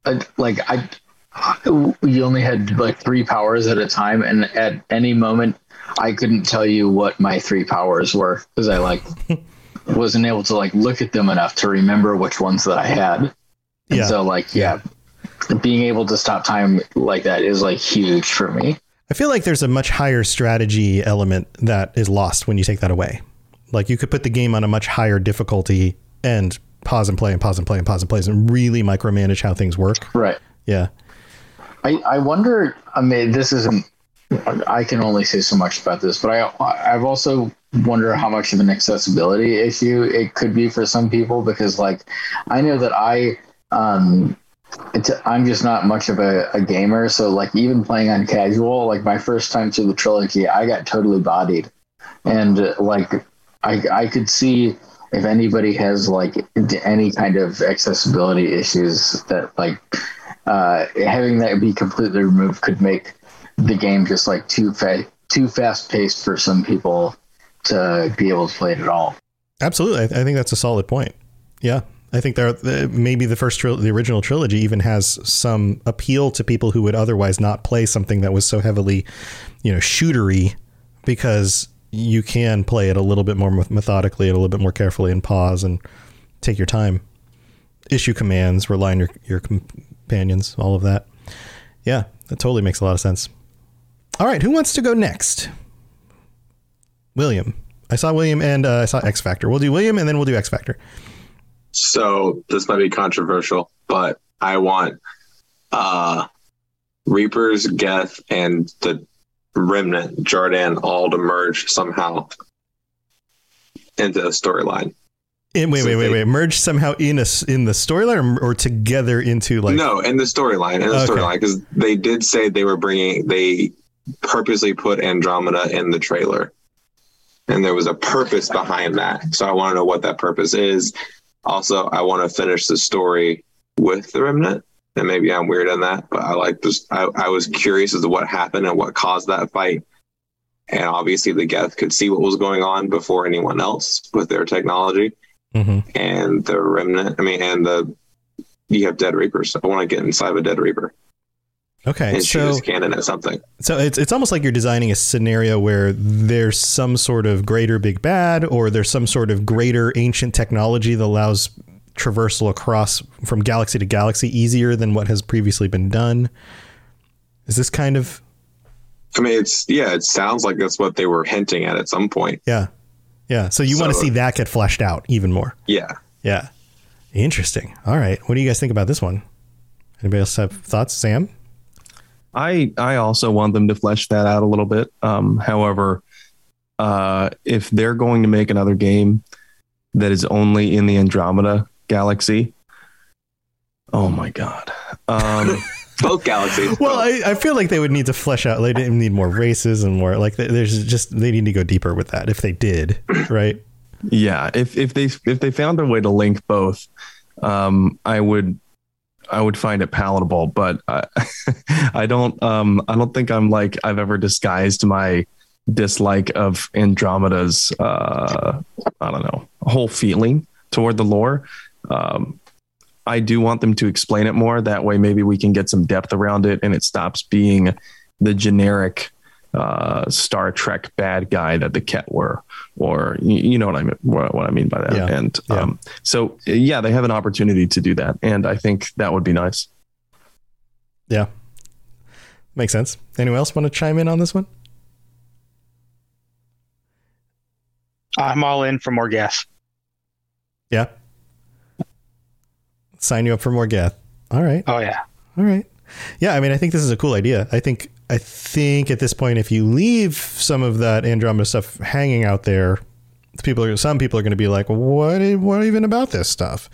only had like 3 powers at a time, and at any moment I couldn't tell you what my 3 powers were because I like wasn't able to like look at them enough to remember which ones that I had. And so like being able to stop time like that is like huge for me. I feel like there's a much higher strategy element that is lost when you take that away. Like you could put the game on a much higher difficulty and pause and play and pause and play and pause and play and really micromanage how things work. Right. Yeah. I wonder, I mean, this isn't, I can only say so much about this, but I've also wonder how much of an accessibility issue it could be for some people, because like, I know that I'm just not much of a gamer. So like even playing on casual, like my first time through the trilogy, I got totally bodied. And like, I could see if anybody has like any kind of accessibility issues that like having that be completely removed could make the game just like too fast paced for some people to be able to play it at all. Absolutely. I think that's a solid point. Yeah. I think maybe the original trilogy even has some appeal to people who would otherwise not play something that was so heavily, shootery, because you can play it a little bit more methodically and a little bit more carefully and pause and take your time, issue commands, rely on your companions, all of that. Yeah, that totally makes a lot of sense. All right. Who wants to go next? William. I saw William and I saw X Factor. We'll do William and then we'll do X Factor. So this might be controversial, but I want Reapers, Geth, and the Remnant, Jordan, all to merge somehow into a storyline. Wait. Merge somehow in the storyline or together into like... No, in the storyline. Storyline, because they did say they purposely put Andromeda in the trailer. And there was a purpose behind that. So I want to know what that purpose is. Also, I want to finish the story with the Remnant. And maybe I'm weird on that, but I like this. I was curious as to what happened and what caused that fight. And obviously the Geth could see what was going on before anyone else with their technology. Mm-hmm. And the Remnant, you have Dead Reapers. I want to get inside of a Dead Reaper. Okay, and shoot his cannon at something. So it's almost like you're designing a scenario where there's some sort of greater big bad, or there's some sort of greater ancient technology that allows traversal across from galaxy to galaxy easier than what has previously been done. Is this kind of... I mean, it sounds like that's what they were hinting at some point. Yeah. So you want to see that get fleshed out even more. Yeah. Interesting. All right. What do you guys think about this one? Anybody else have thoughts? Sam? I also want them to flesh that out a little bit. However, if they're going to make another game that is only in the Andromeda galaxy, oh my God. Both galaxies. Well, I feel like they would need to flesh out. They didn't need more races and more like they need to go deeper with that if they did, right? Yeah. If they found a way to link both, I would find it palatable, but I don't think I've ever disguised my dislike of Andromeda's, whole feeling toward the lore. I do want them to explain it more. That way, maybe we can get some depth around it and it stops being the generic Star Trek bad guy that the Ket were, or you know what I mean by that. Yeah. And so they have an opportunity to do that, and I think that would be nice. Yeah, makes sense. Anyone else want to chime in on this one? I'm all in for more gas. Yeah. Sign you up for more Geth. All right. Oh yeah. All right. Yeah. I mean, I think this is a cool idea. I think at this point, if you leave some of that Andromeda stuff hanging out there, some people are going to be like, well, what even about this stuff?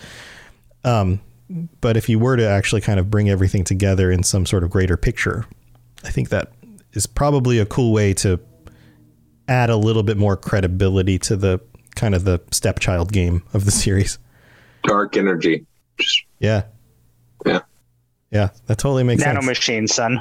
But if you were to actually kind of bring everything together in some sort of greater picture, I think that is probably a cool way to add a little bit more credibility to the kind of the stepchild game of the series. Dark energy. Yeah. That totally makes sense. Nanomachine, son.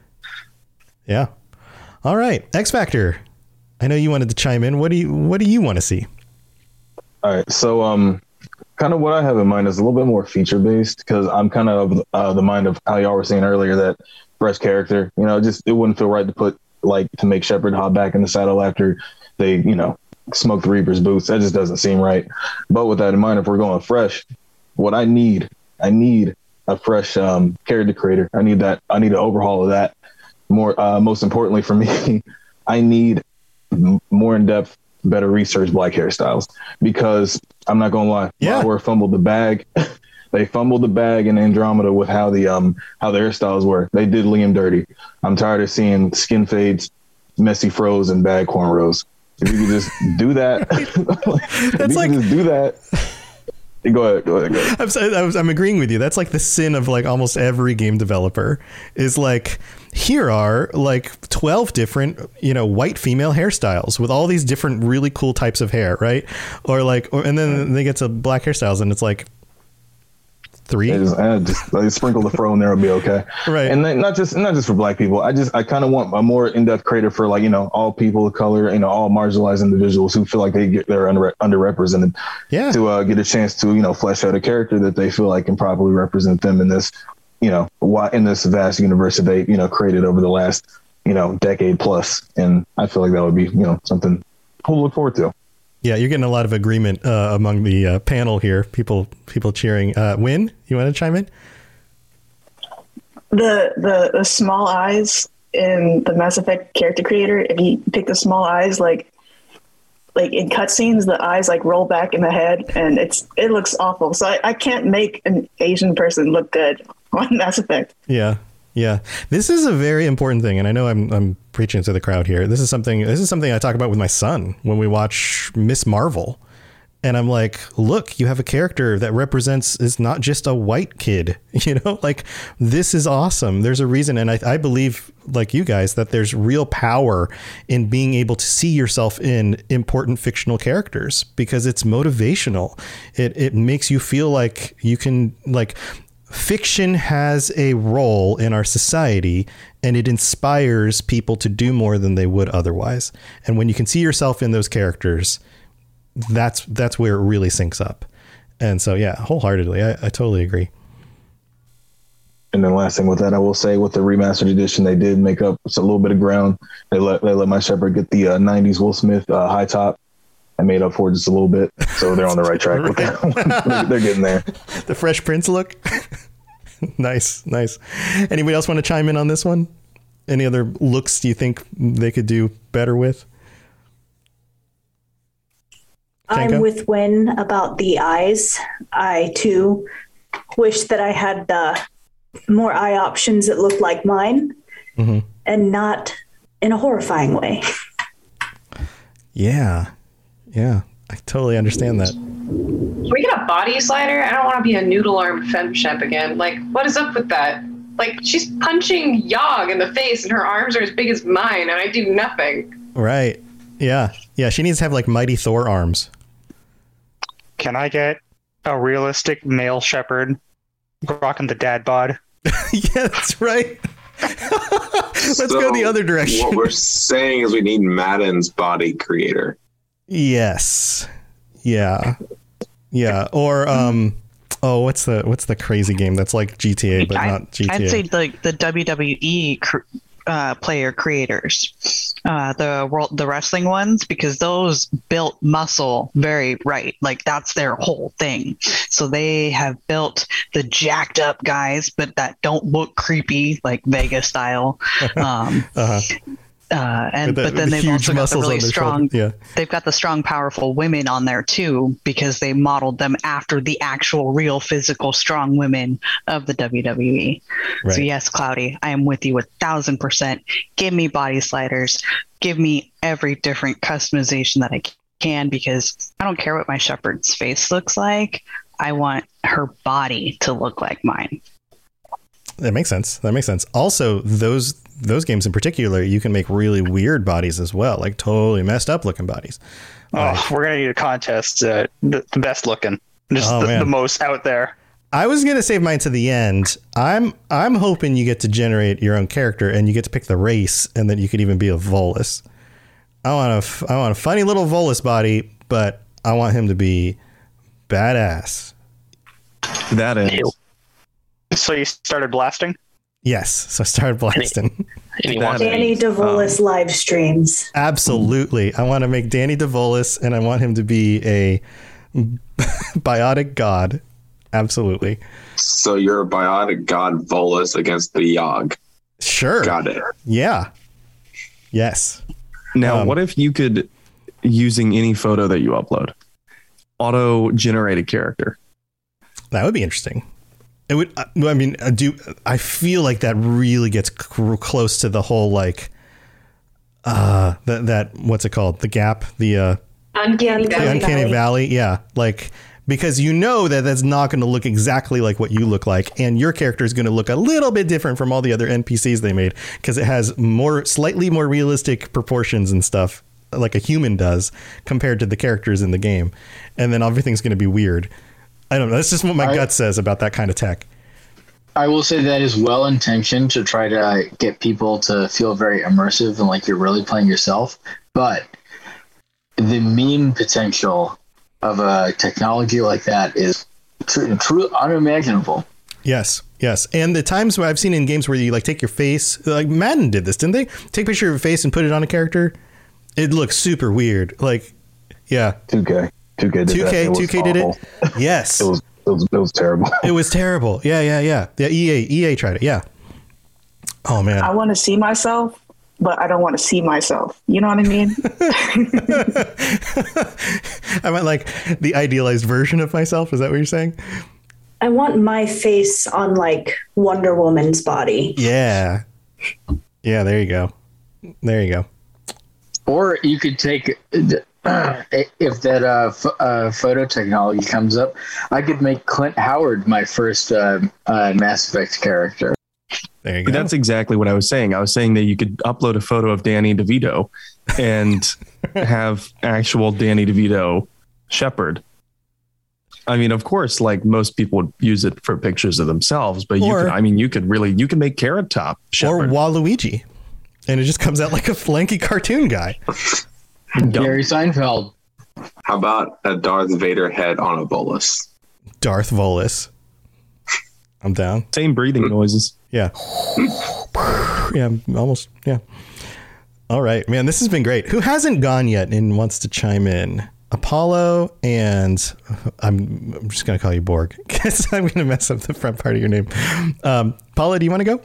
Yeah. All right. X Factor. I know you wanted to chime in. What do you want to see? All right. So, kind of what I have in mind is a little bit more feature based, because I'm kind of the mind of how y'all were saying earlier that fresh character, it wouldn't feel right to make Shepard hop back in the saddle after they, smoke the Reaper's boots. That just doesn't seem right. But with that in mind, if we're going fresh, what I need a fresh character creator. I need an overhaul of that. More, most importantly for me, I need more in-depth, better research black hairstyles, because I'm not gonna lie, BioWare fumbled the bag. They fumbled the bag in Andromeda with how the hairstyles were. They did Liam dirty. I'm tired of seeing skin fades, messy froze, and bad cornrows. If you could just do that, just do that. Go ahead. I'm agreeing with you. That's like the sin of like almost every game developer is like, here are like 12 different, white female hairstyles with all these different really cool types of hair. Right. And then they get to black hairstyles and it's like 3. Just sprinkle the fro and there will be okay. Right. And then not just for black people. I kind of want a more in-depth creator for all people of color, all marginalized individuals who feel like they're underrepresented. Yeah. To get a chance to, flesh out a character that they feel like can properly represent them in this, in this vast universe that they, created over the last, decade plus. And I feel like that would be, something we'll look forward to. Yeah, you're getting a lot of agreement among the panel here. People cheering. Win, you want to chime in? The small eyes in the Mass Effect character creator. If you pick the small eyes, like in cutscenes, the eyes roll back in the head, and it looks awful. So I can't make an Asian person look good on Mass Effect. Yeah. This is a very important thing, and I know I'm preaching to the crowd here. This is something I talk about with my son when we watch Miss Marvel, and I'm like, look, you have a character that is not just a white kid, this is awesome. There's a reason, and I believe, like you guys, that there's real power in being able to see yourself in important fictional characters because it's motivational. It makes you feel like you can fiction has a role in our society, and it inspires people to do more than they would otherwise. And when you can see yourself in those characters, that's where it really syncs up. And so, yeah, wholeheartedly, I totally agree. And then last thing with that, I will say with the remastered edition, they did make up a little bit of ground. They let my Shepherd get the 90s Will Smith high top. I made up for it just a little bit. So they're on the right track with that. They're getting there. The Fresh Prince look. Nice. Anybody else want to chime in on this one? Any other looks do you think they could do better with? Janko? I'm with Wynn about the eyes. I, too, wish that I had more eye options that look like mine and not in a horrifying way. Yeah, I totally understand that. Can we get a body slider? I don't want to be a noodle-armed femshep again. Like, what is up with that? Like, she's punching Yogg in the face and her arms are as big as mine and I do nothing. Right. Yeah, she needs to have, like, Mighty Thor arms. Can I get a realistic male shepherd rocking the dad bod? Yeah, that's right. Let's go the other direction. What we're saying is we need Madden's body creator. Yes. Yeah. Or what's the crazy game that's like GTA but not GTA? I'd say like the WWE player creators, the wrestling ones, because those built muscle very right. Like that's their whole thing. So they have built the jacked up guys, but that don't look creepy like Vega style. But then they've also got the really strong. Yeah. They've got the strong, powerful women on there too, because they modeled them after the actual, real, physical, strong women of the WWE. Right. So yes, Cloudy, I am with you 1,000%. Give me body sliders. Give me every different customization that I can, because I don't care what my shepherd's face looks like. I want her body to look like mine. That makes sense. Also, those games in particular, you can make really weird bodies as well, like totally messed up looking bodies. We're gonna need a contest. The best looking, just the most out there. I was gonna save mine to the end. I'm hoping you get to generate your own character and you get to pick the race, and then you could even be a Volus. I want a funny little Volus body, but I want him to be badass. That is. So you started blasting? Yes, so I started blasting. Danny DeVolis live streams. Absolutely. I want to make Danny DeVolis, and I want him to be a biotic god. Absolutely. So you're a biotic god Volus against the Yogg. Sure. Got it. Yeah. Yes. Now, what if you could, using any photo that you upload, auto-generate a character? That would be interesting. It would. I mean, I feel like that really gets close to the whole like that what's it called? The gap, the uncanny valley. Yeah, like, because you know that's not going to look exactly like what you look like, and your character is going to look a little bit different from all the other NPCs they made, because it has slightly more realistic proportions and stuff, like a human does, compared to the characters in the game, and then everything's going to be weird. I don't know. That's just what my gut says about that kind of tech. I will say that is well intentioned to try to get people to feel very immersive and like you're really playing yourself. But the meme potential of a technology like that is truly unimaginable. Yes. And the times where I've seen in games where you like take your face, like Madden did this, didn't they? Take a picture of your face and put it on a character. It looks super weird. Like, yeah. 2K did that. 2K did it. Yes. It was terrible. It was terrible. Yeah. EA tried it. Yeah. Oh man. I want to see myself, but I don't want to see myself. You know what I mean? I meant like the idealized version of myself. Is that what you're saying? I want my face on like Wonder Woman's body. Yeah. There you go. Or you could take. If that photo technology comes up, I could make Clint Howard my first Mass Effect character. There you go. That's exactly what I was saying. I was saying that you could upload a photo of Danny DeVito and have actual Danny DeVito Shepherd. I mean, of course, like most people would use it for pictures of themselves, but you can make Carrot Top Shepherd. Or Waluigi, and it just comes out like a flanky cartoon guy. Gary Seinfeld. How about a Darth Vader head on a Volus? Darth Volus. I'm down. Same breathing noises. Yeah. Yeah, almost. Yeah. All right, man, this has been great. Who hasn't gone yet and wants to chime in? Apollo, and I'm just going to call you Borg because I'm going to mess up the front part of your name. Paula, do you want to go?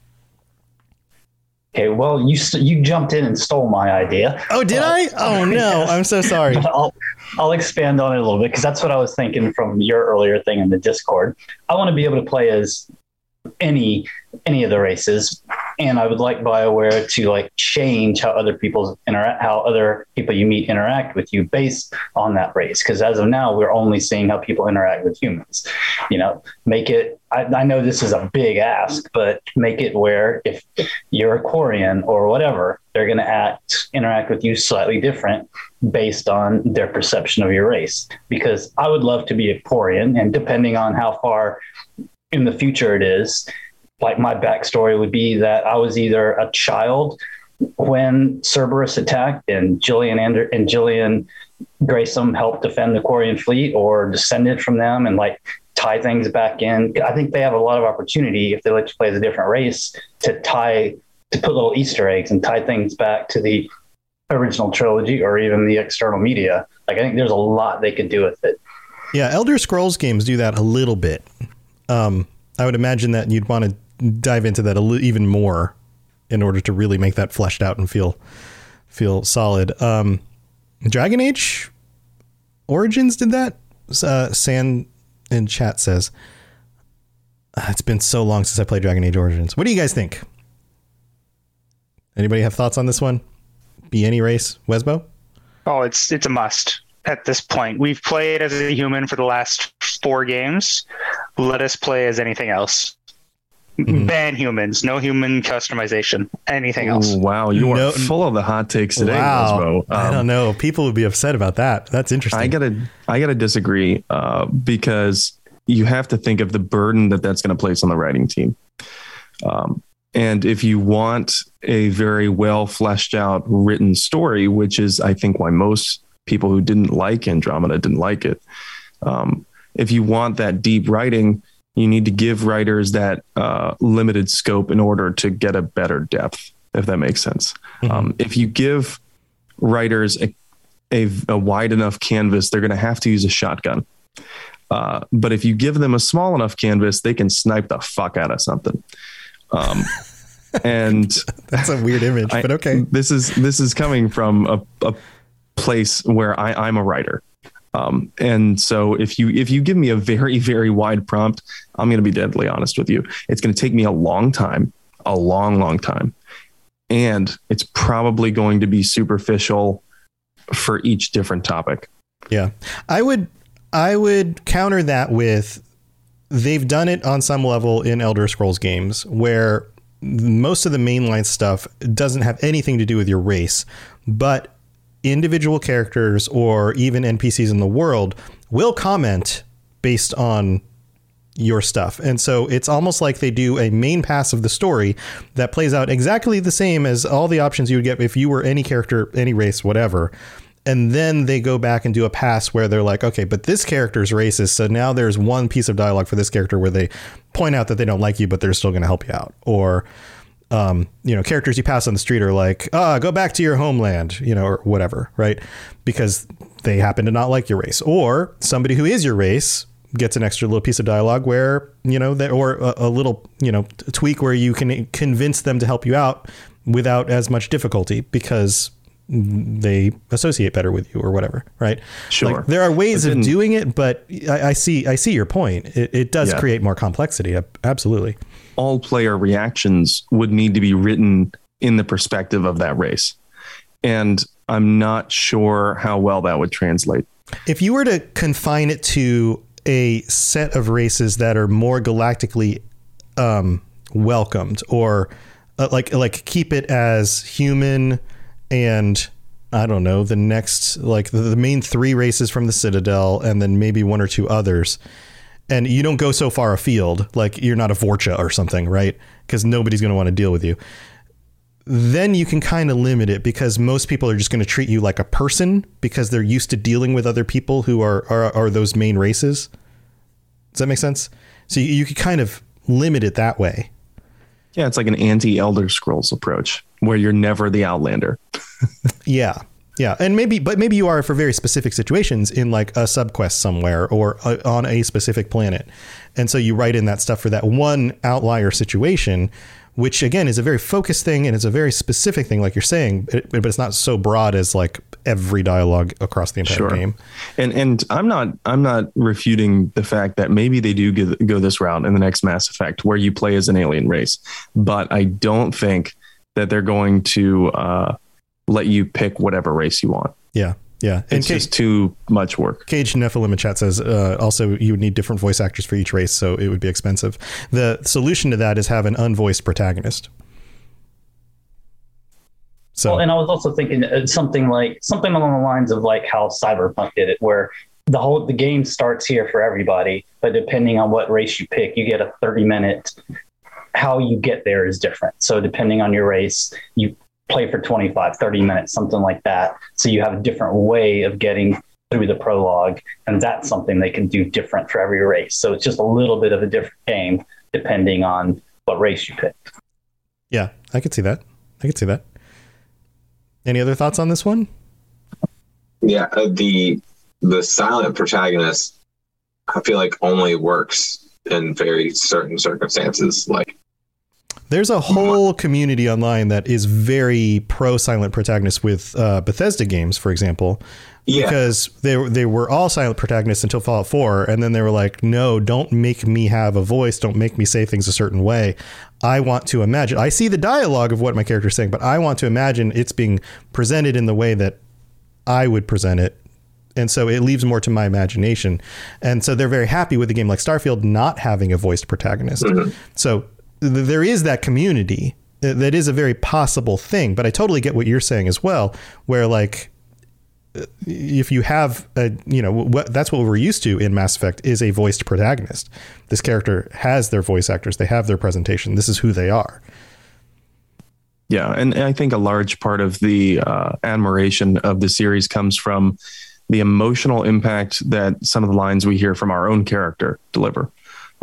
Okay, well, you jumped in and stole my idea. Oh, did I? Oh, no, I'm so sorry. I'll expand on it a little bit because that's what I was thinking from your earlier thing in the Discord. I want to be able to play as any of the races, and I would like BioWare to like change how other people you meet interact with you based on that race. Because as of now, we're only seeing how people interact with humans. Make it. I know this is a big ask, but make it where if you're a Quarian or whatever, they're going to interact with you slightly different based on their perception of your race. Because I would love to be a Quarian, and depending on how far in the future it is, like my backstory would be that I was either a child when Cerberus attacked and Gillian Grayson helped defend the Quarian fleet, or descended from them and like tie things back in. I think they have a lot of opportunity if they like to play as a different race to put little Easter eggs and tie things back to the original trilogy or even the external media. Like I think there's a lot they could do with it. Yeah, Elder Scrolls games do that a little bit. I would imagine that you'd want to dive into that even more in order to really make that fleshed out and feel solid. Dragon Age Origins did that. San in chat says, it's been so long since I played Dragon Age Origins. What do you guys think? Anybody have thoughts on this one? Be any race? Wesbo? Oh, it's a must at this point. We've played as a human for the last 4 games. Let us play as anything else. Mm-hmm. Ban humans. No human customization. Anything else. Wow, you are full of the hot takes today, Wesbo. I don't know. People would be upset about that. That's interesting. I gotta disagree because you have to think of the burden that's going to place on the writing team. And if you want a very well fleshed out written story, which is, I think, why most people who didn't like Andromeda didn't like it. If you want that deep writing, you need to give writers that limited scope in order to get a better depth, if that makes sense. Mm-hmm. If you give writers a wide enough canvas, they're going to have to use a shotgun. But if you give them a small enough canvas, they can snipe the fuck out of something. And that's a weird image, but okay. This is coming from a place where I'm a writer. And so if you give me a very, very wide prompt, I'm going to be deadly honest with you. It's going to take me a long time. And it's probably going to be superficial for each different topic. Yeah. I would counter that with, they've done it on some level in Elder Scrolls games where most of the mainline stuff doesn't have anything to do with your race, but individual characters or even NPCs in the world will comment based on your stuff. And so it's almost like they do a main pass of the story that plays out exactly the same as all the options you would get if you were any character, any race, whatever. And then they go back and do a pass where they're like, okay, but this character's racist. So now there's one piece of dialogue for this character where they point out that they don't like you, but they're still going to help you out. Or, characters you pass on the street are like, go back to your homeland, or whatever, right? Because they happen to not like your race. Or somebody who is your race gets an extra little piece of dialogue where, or a little, tweak where you can convince them to help you out without as much difficulty because they associate better with you or whatever. Right. Sure. Like, there are ways of doing it, but I see your point. It does create more complexity. Absolutely. All player reactions would need to be written in the perspective of that race. And I'm not sure how well that would translate. If you were to confine it to a set of races that are more galactically welcomed, or like keep it as human and I don't know, the next, like the main 3 races from the Citadel and then maybe 1 or 2 others. And you don't go so far afield, like you're not a Vorcha or something, right? Because nobody's going to want to deal with you. Then you can kind of limit it because most people are just going to treat you like a person because they're used to dealing with other people who are those main races. Does that make sense? So you could kind of limit it that way. Yeah, it's like an anti-Elder Scrolls approach where you're never the Outlander. Yeah. And maybe you are for very specific situations in like a subquest somewhere or on a specific planet. And so you write in that stuff for that one outlier situation, which again is a very focused thing and it's a very specific thing, like you're saying, but it's not so broad as like every dialogue across the entire game. And I'm not refuting the fact that maybe they do go this route in the next Mass Effect where you play as an alien race, but I don't think that they're going to let you pick whatever race you want. Yeah. It's just too much work. Cage Nephilim in chat says also you would need different voice actors for each race, so it would be expensive. The solution to that is have an unvoiced protagonist. So, and I was also thinking something along the lines of like how Cyberpunk did it, where the game starts here for everybody, but depending on what race you pick, you get a 30-minute. How you get there is different. So depending on your race, you play for 25, 30 minutes, something like that. So you have a different way of getting through the prologue. And that's something they can do different for every race. So it's just a little bit of a different game depending on what race you pick. Yeah, I could see that. Any other thoughts on this one? Yeah, the silent protagonist, I feel like only works in very certain circumstances. Like, there's a whole community online that is very pro silent protagonist with Bethesda games, for example, because they were all silent protagonists until Fallout 4. And then they were like, no, don't make me have a voice. Don't make me say things a certain way. I want to imagine. I see the dialogue of what my character is saying, but I want to imagine it's being presented in the way that I would present it. And so it leaves more to my imagination. And so they're very happy with a game like Starfield not having a voiced protagonist. Mm-hmm. So there is that community that is a very possible thing, but I totally get what you're saying as well, where like, if you have that's what we're used to in Mass Effect is a voiced protagonist. This character has their voice actors. They have their presentation. This is who they are. Yeah. And I think a large part of the admiration of the series comes from the emotional impact that some of the lines we hear from our own character deliver.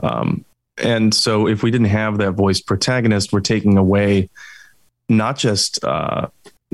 And so if we didn't have that voiced protagonist, we're taking away not just the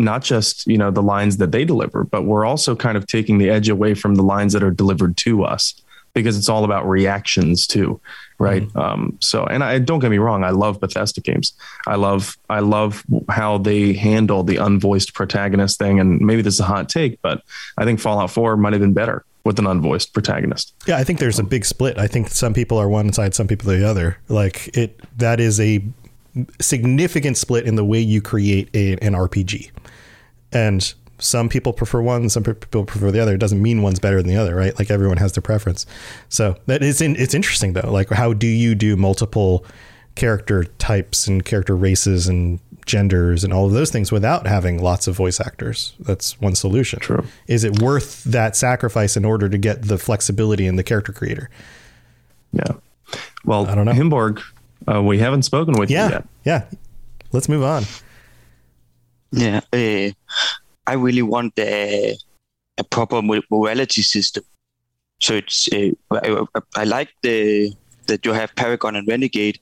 lines that they deliver, but we're also kind of taking the edge away from the lines that are delivered to us, because it's all about reactions too. Right. Mm-hmm. And I don't get me wrong. I love Bethesda games. I love how they handle the unvoiced protagonist thing. And maybe this is a hot take, but I think Fallout 4 might've been better with an unvoiced protagonist. Yeah, I think there's a big split. I think some people are one side, some people are the other. Like that is a significant split in the way you create an RPG. And some people prefer one, some people prefer the other. It doesn't mean one's better than the other, right? Like everyone has their preference. So it's interesting though. Like how do you do multiple character types and character races and genders and all of those things without having lots of voice actors? That's one solution. True. Is it worth that sacrifice in order to get the flexibility in the character creator? Yeah. Well, I don't know. Himborg, we haven't spoken with you yet. Yeah. Let's move on. Yeah. I really want a proper morality system. So it's I like that you have Paragon and Renegade,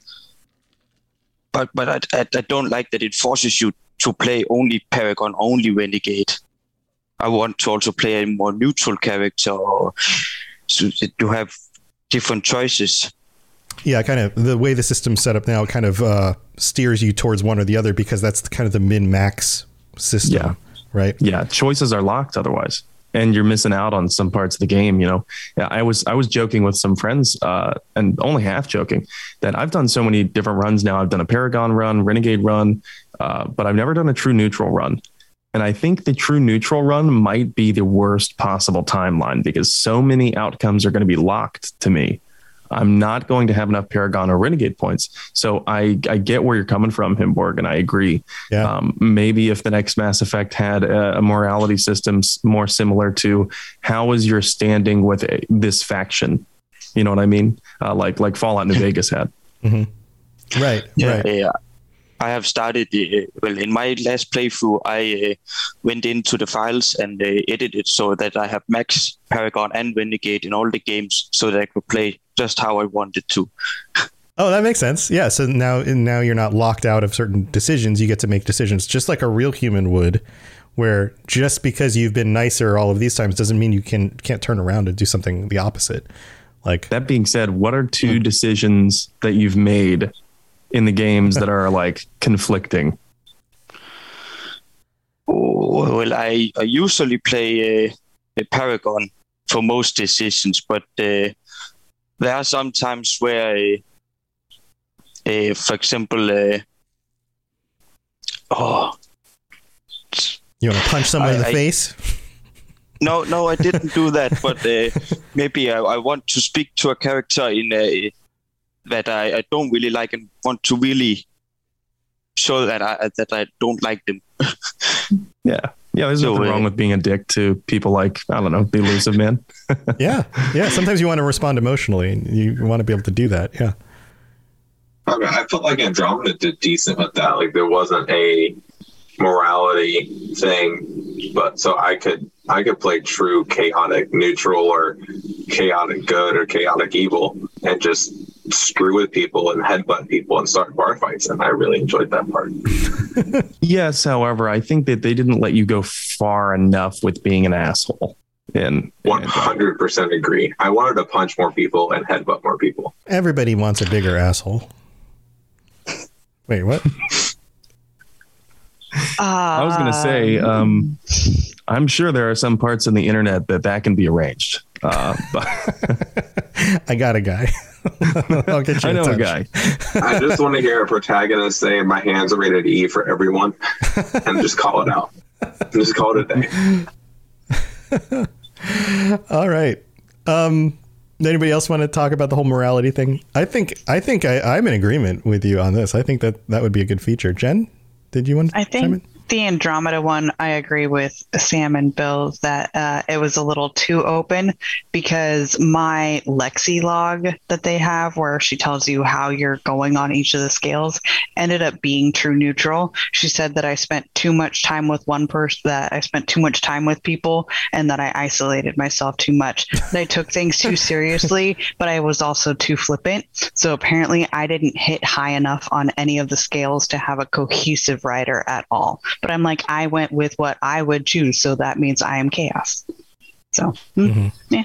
but I don't like that it forces you to play only Paragon, only Renegade. I want to also play a more neutral character, so that you have different choices. Yeah, kind of the way the system's set up now kind of steers you towards one or the other, because that's kind of the min-max system. Yeah. Right. Yeah. Choices are locked otherwise, and you're missing out on some parts of the game. Yeah, I was joking with some friends and only half joking that I've done so many different runs now. I've done a Paragon run, Renegade run, but I've never done a true neutral run. And I think the true neutral run might be the worst possible timeline, because so many outcomes are going to be locked to me. I'm not going to have enough Paragon or Renegade points. So I get where you're coming from, Himborg, and I agree. Yeah. Maybe if the next Mass Effect had a morality system more similar to how is your standing with this faction, you know what I mean? Like Fallout New Vegas had. Mm-hmm. Right. Yeah. Right. Yeah. I have started, in my last playthrough, I went into the files and edited so that I have max Paragon and Renegade in all the games so that I could play just how I wanted to. Oh, that makes sense. Yeah. So now you're not locked out of certain decisions. You get to make decisions just like a real human would, where just because you've been nicer all of these times doesn't mean you can't turn around and do something the opposite. Like, that being said, what are two decisions that you've made in the games that are like conflicting? Oh, well, I usually play a Paragon for most decisions, but there are some times where, for example, you want to punch someone in the face? No, I didn't do that. But maybe I want to speak to a character that I don't really like and want to really show that I don't like them. Yeah. There's nothing wrong with being a dick to people like, I don't know, the Elusive Man. Yeah. Sometimes you want to respond emotionally, and you want to be able to do that. Yeah. I mean, I felt like Andromeda did decent with that. Like, there wasn't a morality thing, but so I could play true chaotic neutral or chaotic good or chaotic evil and just screw with people and headbutt people and start bar fights, and I really enjoyed that part. Yes, however, I think that they didn't let you go far enough with being an asshole. And 100% agree. I wanted to punch more people and headbutt more people. Everybody wants a bigger asshole. Wait, what? I was going to say, I'm sure there are some parts in the internet that can be arranged. But I got a guy. I'll get you I know a guy. I just want to hear a protagonist say, "My hands are rated E for everyone," and just call it out. Just call it a day. All right. Anybody else want to talk about the whole morality thing? I think I'm in agreement with you on this. I think that would be a good feature. Jen, did you want to chime in? The Andromeda one, I agree with Sam and Bill that it was a little too open, because my Lexi log that they have where she tells you how you're going on each of the scales ended up being true neutral. She said that I spent too much time with one person, that I spent too much time with people, and that I isolated myself too much. That I took things too seriously, but I was also too flippant. So apparently I didn't hit high enough on any of the scales to have a cohesive rider at all. But I'm like, I went with what I would choose, so that means I am chaos. So, yeah.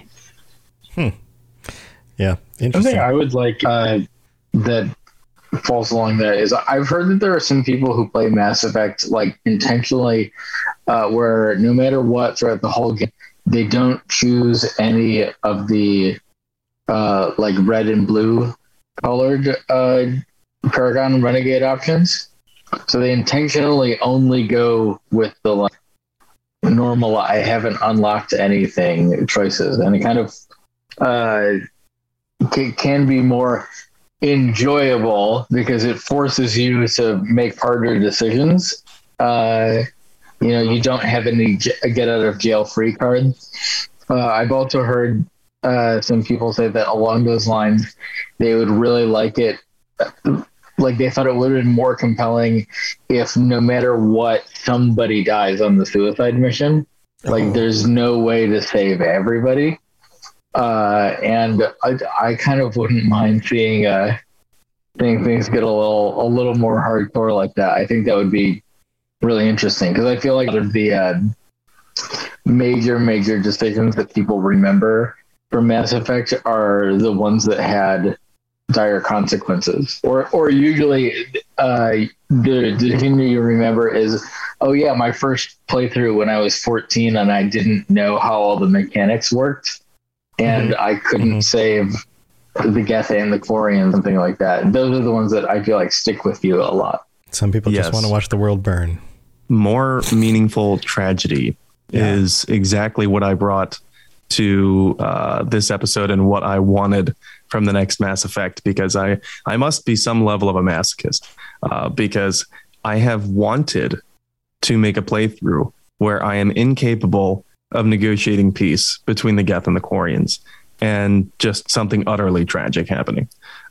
Yeah, interesting. One thing I would like that falls along that is I've heard that there are some people who play Mass Effect like intentionally, where no matter what throughout the whole game, they don't choose any of the like red and blue colored Paragon and Renegade options. So they intentionally only go with the like normal, I haven't unlocked anything choices, and it kind of can be more enjoyable because it forces you to make harder decisions. You don't have any get out of jail free cards. I've also heard some people say that along those lines, they would really like it. Like they thought it would have been more compelling if no matter what, somebody dies on the suicide mission. Like there's no way to save everybody. And I kind of wouldn't mind seeing things get a little more hardcore like that. I think that would be really interesting because I feel like the major decisions that people remember from Mass Effect are the ones that had dire consequences, or usually the thing you remember is, oh yeah, my first playthrough when I was 14 and I didn't know how all the mechanics worked and I couldn't save the Geth and the Quarian, something like that. Those are the ones that I feel like stick with you a lot. Some people just want to watch the world burn. More meaningful tragedy is exactly what I brought to this episode and what I wanted from the next Mass Effect, because I must be some level of a masochist, because I have wanted to make a playthrough where I am incapable of negotiating peace between the Geth and the Quarians and just something utterly tragic happening.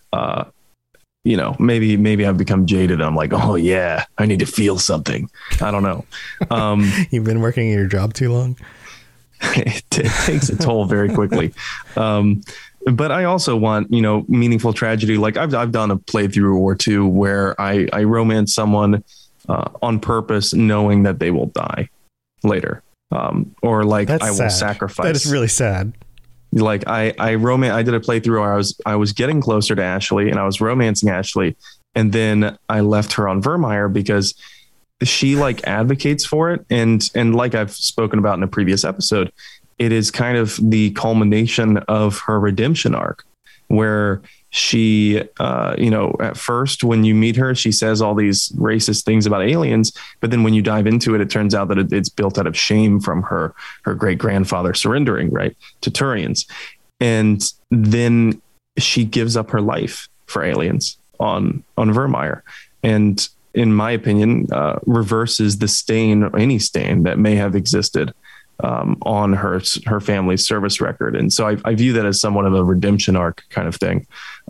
Maybe I've become jaded. I'm like, oh yeah, I need to feel something. I don't know. You've been working at your job too long. It takes a toll very quickly. But I also want, meaningful tragedy. Like I've done a playthrough or two where I romance someone on purpose, knowing that they will die later. Or like I will sacrifice. That is really sad. Like I did a playthrough where I was getting closer to Ashley and I was romancing Ashley. And then I left her on Vermeer because she like advocates for it. And like I've spoken about in a previous episode, it is kind of the culmination of her redemption arc where she, at first when you meet her, she says all these racist things about aliens. But then when you dive into it, it turns out that it's built out of shame from her great grandfather surrendering, right, to Turians. And then she gives up her life for aliens on Vermeer. And in my opinion, reverses the stain, any stain that may have existed on her family's service record. And so I view that as somewhat of a redemption arc kind of thing.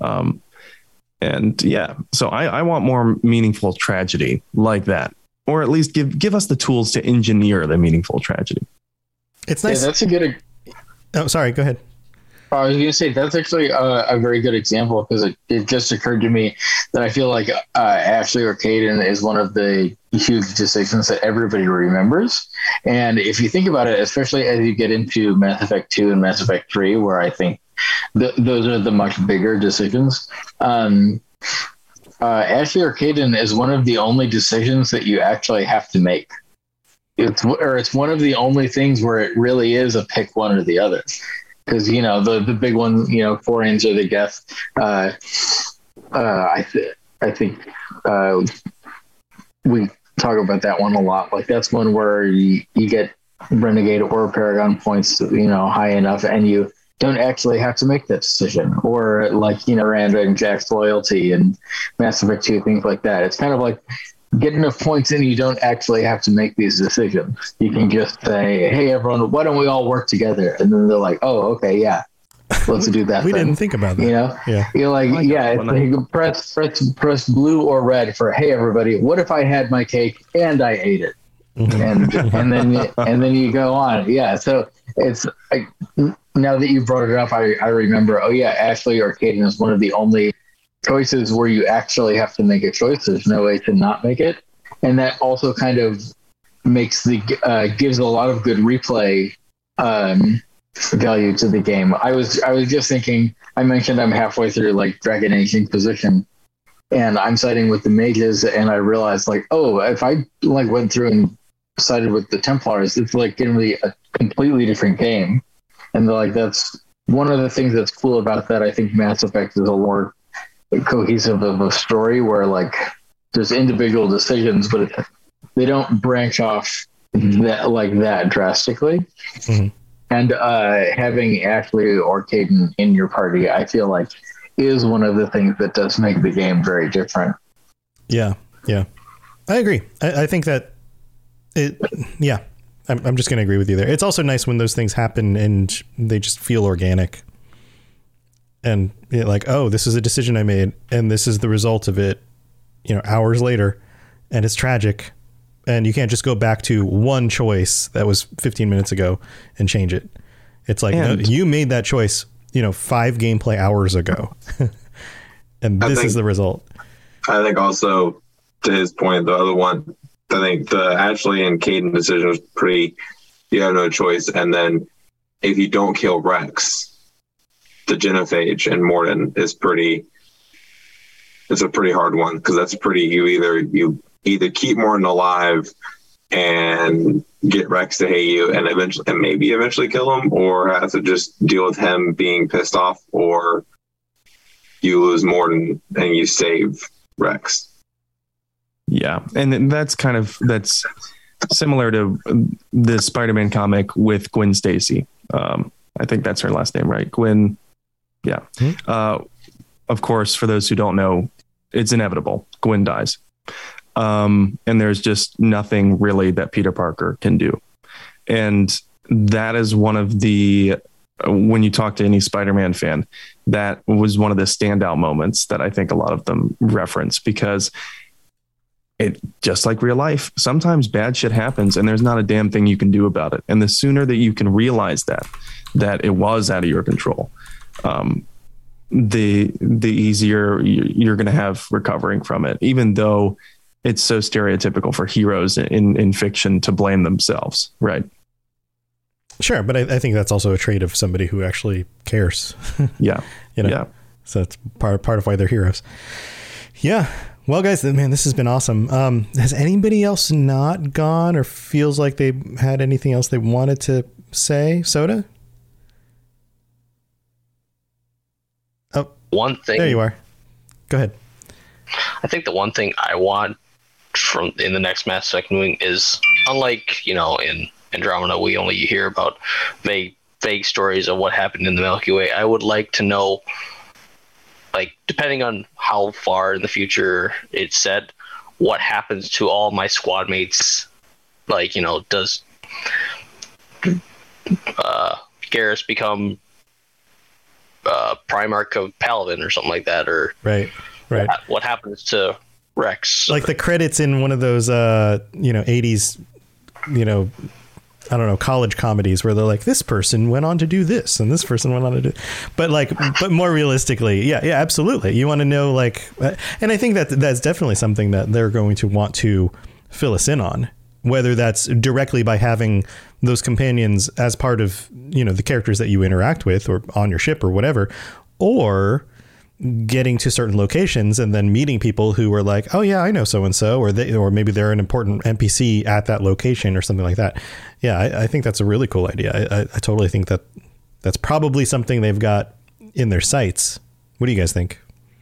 So I want more meaningful tragedy like that, or at least give us the tools to engineer the meaningful tragedy. It's nice. Yeah, that's a good. Oh, sorry. Go ahead. I was going to say that's actually a very good example because it just occurred to me that I feel like Ashley or Kaidan is one of the huge decisions that everybody remembers. And if you think about it, especially as you get into Mass Effect 2 and Mass Effect 3, where I think those are the much bigger decisions. Ashley or Kaidan is one of the only decisions that you actually have to make. It's one of the only things where it really is a pick one or the other. Because, the big one, Foreigners or the Geth, I think we talk about that one a lot. Like, that's one where you get Renegade or Paragon points, high enough, and you don't actually have to make that decision. Or, like, Miranda and Jack's loyalty and Mass Effect 2, things like that. It's kind of like, get enough points in, you don't actually have to make these decisions. You can just say, hey, everyone, why don't we all work together? And then they're like, oh, okay, yeah, let's do that. We didn't think about that. Yeah. You're like, you can press blue or red for, hey, everybody, what if I had my cake and I ate it? and then you go on. Yeah. So it's like, now that you brought it up, I remember, oh yeah, Ashley or Kaidan is one of the only choices where you actually have to make a choice. There's no way to not make it. And that also kind of makes gives a lot of good replay value to the game. I was just thinking, I mentioned I'm halfway through like Dragon Age Inquisition and I'm siding with the mages and I realized like, oh, if I like went through and sided with the Templars, it's like going to be a completely different game. And like, that's one of the things that's cool about that. I think Mass Effect is a more cohesive of a story where like there's individual decisions, but they don't branch off that drastically. Mm-hmm. And having Ashley or Kaidan in your party, I feel like is one of the things that does make the game very different. Yeah. I agree. I think that I'm just going to agree with you there. It's also nice when those things happen and they just feel organic. And like, oh, this is a decision I made and this is the result of it, hours later, and it's tragic. And you can't just go back to one choice that was 15 minutes ago and change it. It's like, no, you made that choice, 5 gameplay hours ago. And this is the result. I think also to his point, the other one, I think the Ashley and Kaidan decision was pretty, you have no choice. And then if you don't kill Rex, the Genophage and Mordin is it's a pretty hard one because that's you either keep Mordin alive and get Rex to hate you and eventually kill him, or have to just deal with him being pissed off, or you lose Mordin and you save Rex. Yeah, and that's similar to the Spider-Man comic with Gwen Stacy. I think that's her last name, right? Gwen. Yeah. Mm-hmm. Of course, for those who don't know, it's inevitable. Gwen dies. And there's just nothing really that Peter Parker can do. And that is one of when you talk to any Spider-Man fan, that was one of the standout moments that I think a lot of them reference, because it, just like real life, sometimes bad shit happens and there's not a damn thing you can do about it. And the sooner that you can realize that it was out of your control, the easier you're going to have recovering from it, even though it's so stereotypical for heroes in fiction to blame themselves. Right. Sure. But I think that's also a trait of somebody who actually cares. Yeah. Yeah. So it's part of why they're heroes. Yeah. Well, guys, man, this has been awesome. Has anybody else not gone or feels like they had anything else they wanted to say? Soda? Oh, one thing. There you are. Go ahead. I think the one thing I want from in the next Mass Effect movie is, unlike, in Andromeda, we only hear about vague stories of what happened in the Milky Way. I would like to know, depending on how far in the future it's said, what happens to all my squad mates. Does Garrus become Primarch of Palaven or something like that? Or right. What happens to Rex? Like the credits in one of those, 80s, I don't know, college comedies where they're like, this person went on to do this and this person went on to do, but more realistically, yeah, absolutely. You want to know, and I think that's definitely something that they're going to want to fill us in on, whether that's directly by having those companions as part of, the characters that you interact with or on your ship or whatever, or getting to certain locations and then meeting people who are like, oh yeah, I know so-and-so, or maybe they're an important NPC at that location or something like that. Yeah. I think that's a really cool idea. I totally think that's probably something they've got in their sights. What do you guys think?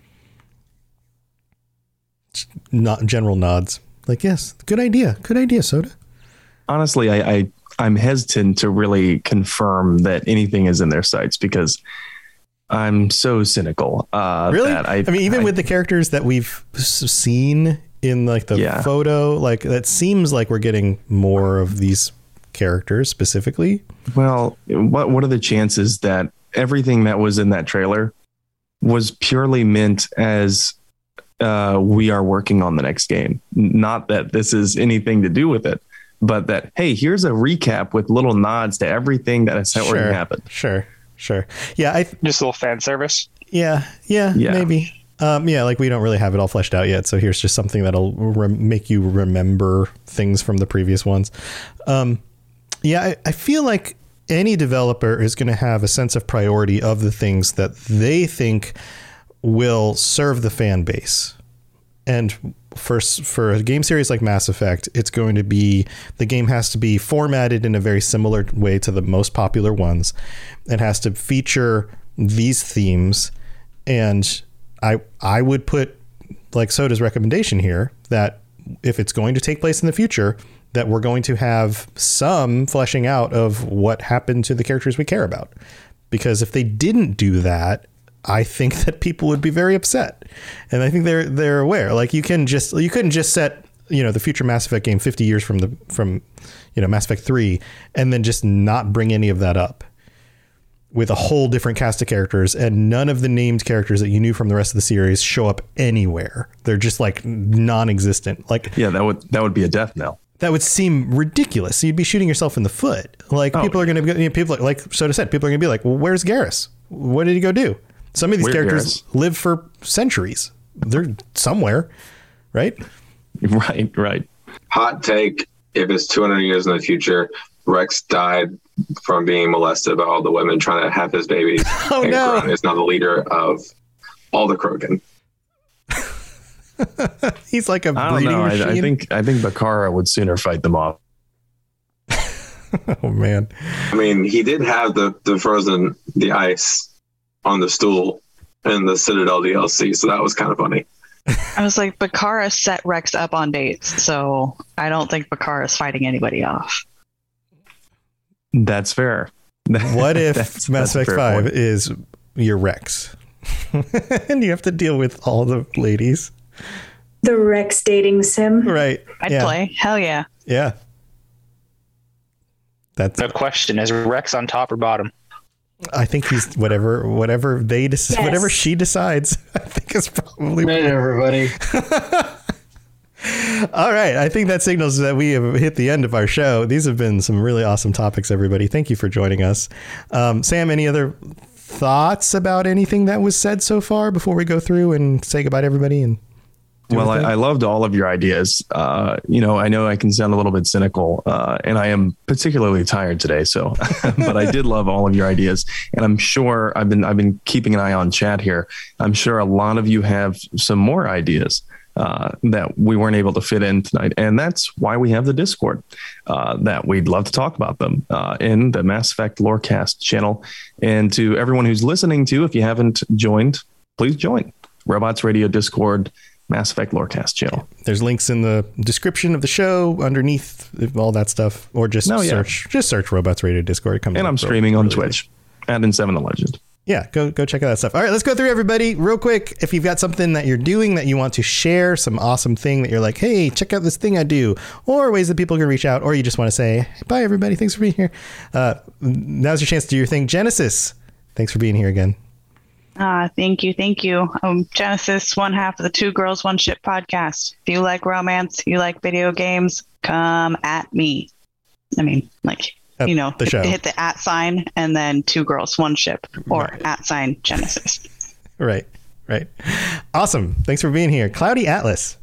Not general nods. Yes, good idea. Good idea, Soda. Honestly, I'm hesitant to really confirm that anything is in their sights because I'm so cynical. Really? Even with the characters that we've seen in the photo, that seems like we're getting more of these characters specifically. Well, what are the chances that everything that was in that trailer was purely meant as we are working on the next game? Not that this is anything to do with it, but that, hey, here's a recap with little nods to everything that has already happened. Sure. Yeah. Just a little fan service. Yeah. Maybe. We don't really have it all fleshed out yet. So here's just something that'll make you remember things from the previous ones. I feel like any developer is going to have a sense of priority of the things that they think will serve the fan base. And for a game series like Mass Effect, it's going to be, the game has to be formatted in a very similar way to the most popular ones. It has to feature these themes. And I would put, like Soda's recommendation here, that if it's going to take place in the future, that we're going to have some fleshing out of what happened to the characters we care about. Because if they didn't do that, I think that people would be very upset. And I think they're aware. You couldn't just set, the future Mass Effect game 50 years from Mass Effect 3 and then just not bring any of that up with a whole different cast of characters, and none of the named characters that you knew from the rest of the series show up anywhere. They're just non-existent. That would be a death knell. That would seem ridiculous. You'd be shooting yourself in the foot. People are going to be, people like Soda said, people are going to be like, well, where's Garrus? What did he go do? Some of these characters live for centuries. They're somewhere, right? Right. Hot take. If it's 200 years in the future, Rex died from being molested by all the women trying to have his babies. Oh, and no. Gron is now the leader of all the Krogan. He's like a breeding machine. I think Bakara would sooner fight them off. Oh, man. He did have the ice on the stool in the Citadel DLC, so that was kind of funny. I was like, Bakara set Rex up on dates, so I don't think Bakara's fighting anybody off. That's fair. What if Mass Effect 5 is your Rex? And you have to deal with all the ladies. The Rex dating sim. Right. I'd play. Hell yeah. Yeah. That's the question. Is Rex on top or bottom? I think he's whatever they decide, yes. Whatever she decides, I think is probably right, everybody. All right. I think that signals that we have hit the end of our show. These have been some really awesome topics, everybody. Thank you for joining us. Sam, any other thoughts about anything that was said so far before we go through and say goodbye to everybody? And well, I loved all of your ideas. I know I can sound a little bit cynical, and I am particularly tired today. So, but I did love all of your ideas, and I'm sure I've been keeping an eye on chat here. I'm sure a lot of you have some more ideas that we weren't able to fit in tonight, and that's why we have the Discord. That we'd love to talk about them in the Mass Effect Lorecast channel. And to everyone who's listening to, if you haven't joined, please join Robots Radio Discord. Mass Effect Lorecast channel. There's links in the description of the show underneath all that stuff, or just search Robots Radio Discord. And I'm streaming on Twitch at N7 the Legend. Yeah, go check out that stuff. All right, let's go through everybody real quick. If you've got something that you're doing that you want to share, some awesome thing that you're like, hey, check out this thing I do, or ways that people can reach out, or you just want to say, bye everybody, thanks for being here. Now's your chance to do your thing. Genesis, thanks for being here again. Thank you. Genesis, one half of the Two Girls, One Ship podcast. If you like romance, you like video games, come at me. I mean, the show. Hit the @ sign and then Two Girls, One Ship, or @ Genesis. Right. Awesome. Thanks for being here. Cloudy Atlas.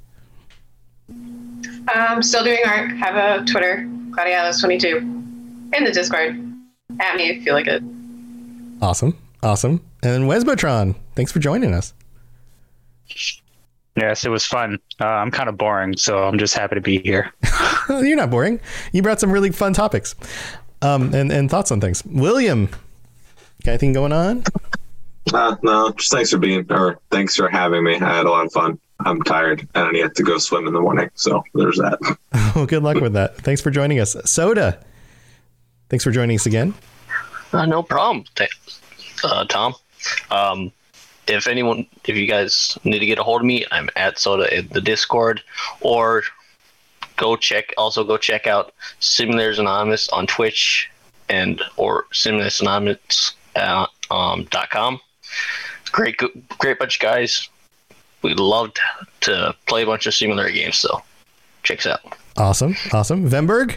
Still doing art. Have a Twitter, Cloudy Atlas 22, in the Discord. At me if you feel like it. Awesome. And then Wesbotron, thanks for joining us. Yes, it was fun. I'm kind of boring, so I'm just happy to be here. You're not boring. You brought some really fun topics and thoughts on things. William, got anything going on? No, just thanks for having me. I had a lot of fun. I'm tired and I need to go swim in the morning. So there's that. Well, good luck with that. Thanks for joining us. Soda, thanks for joining us again. No problem. Tom. If you guys need to get a hold of me, I'm at Soda in the Discord, or go check out Simulators Anonymous on Twitch or simulatorsanonymous.com. Great bunch of guys. We love to play a bunch of simulator games, so check us out. Awesome. Vemborg,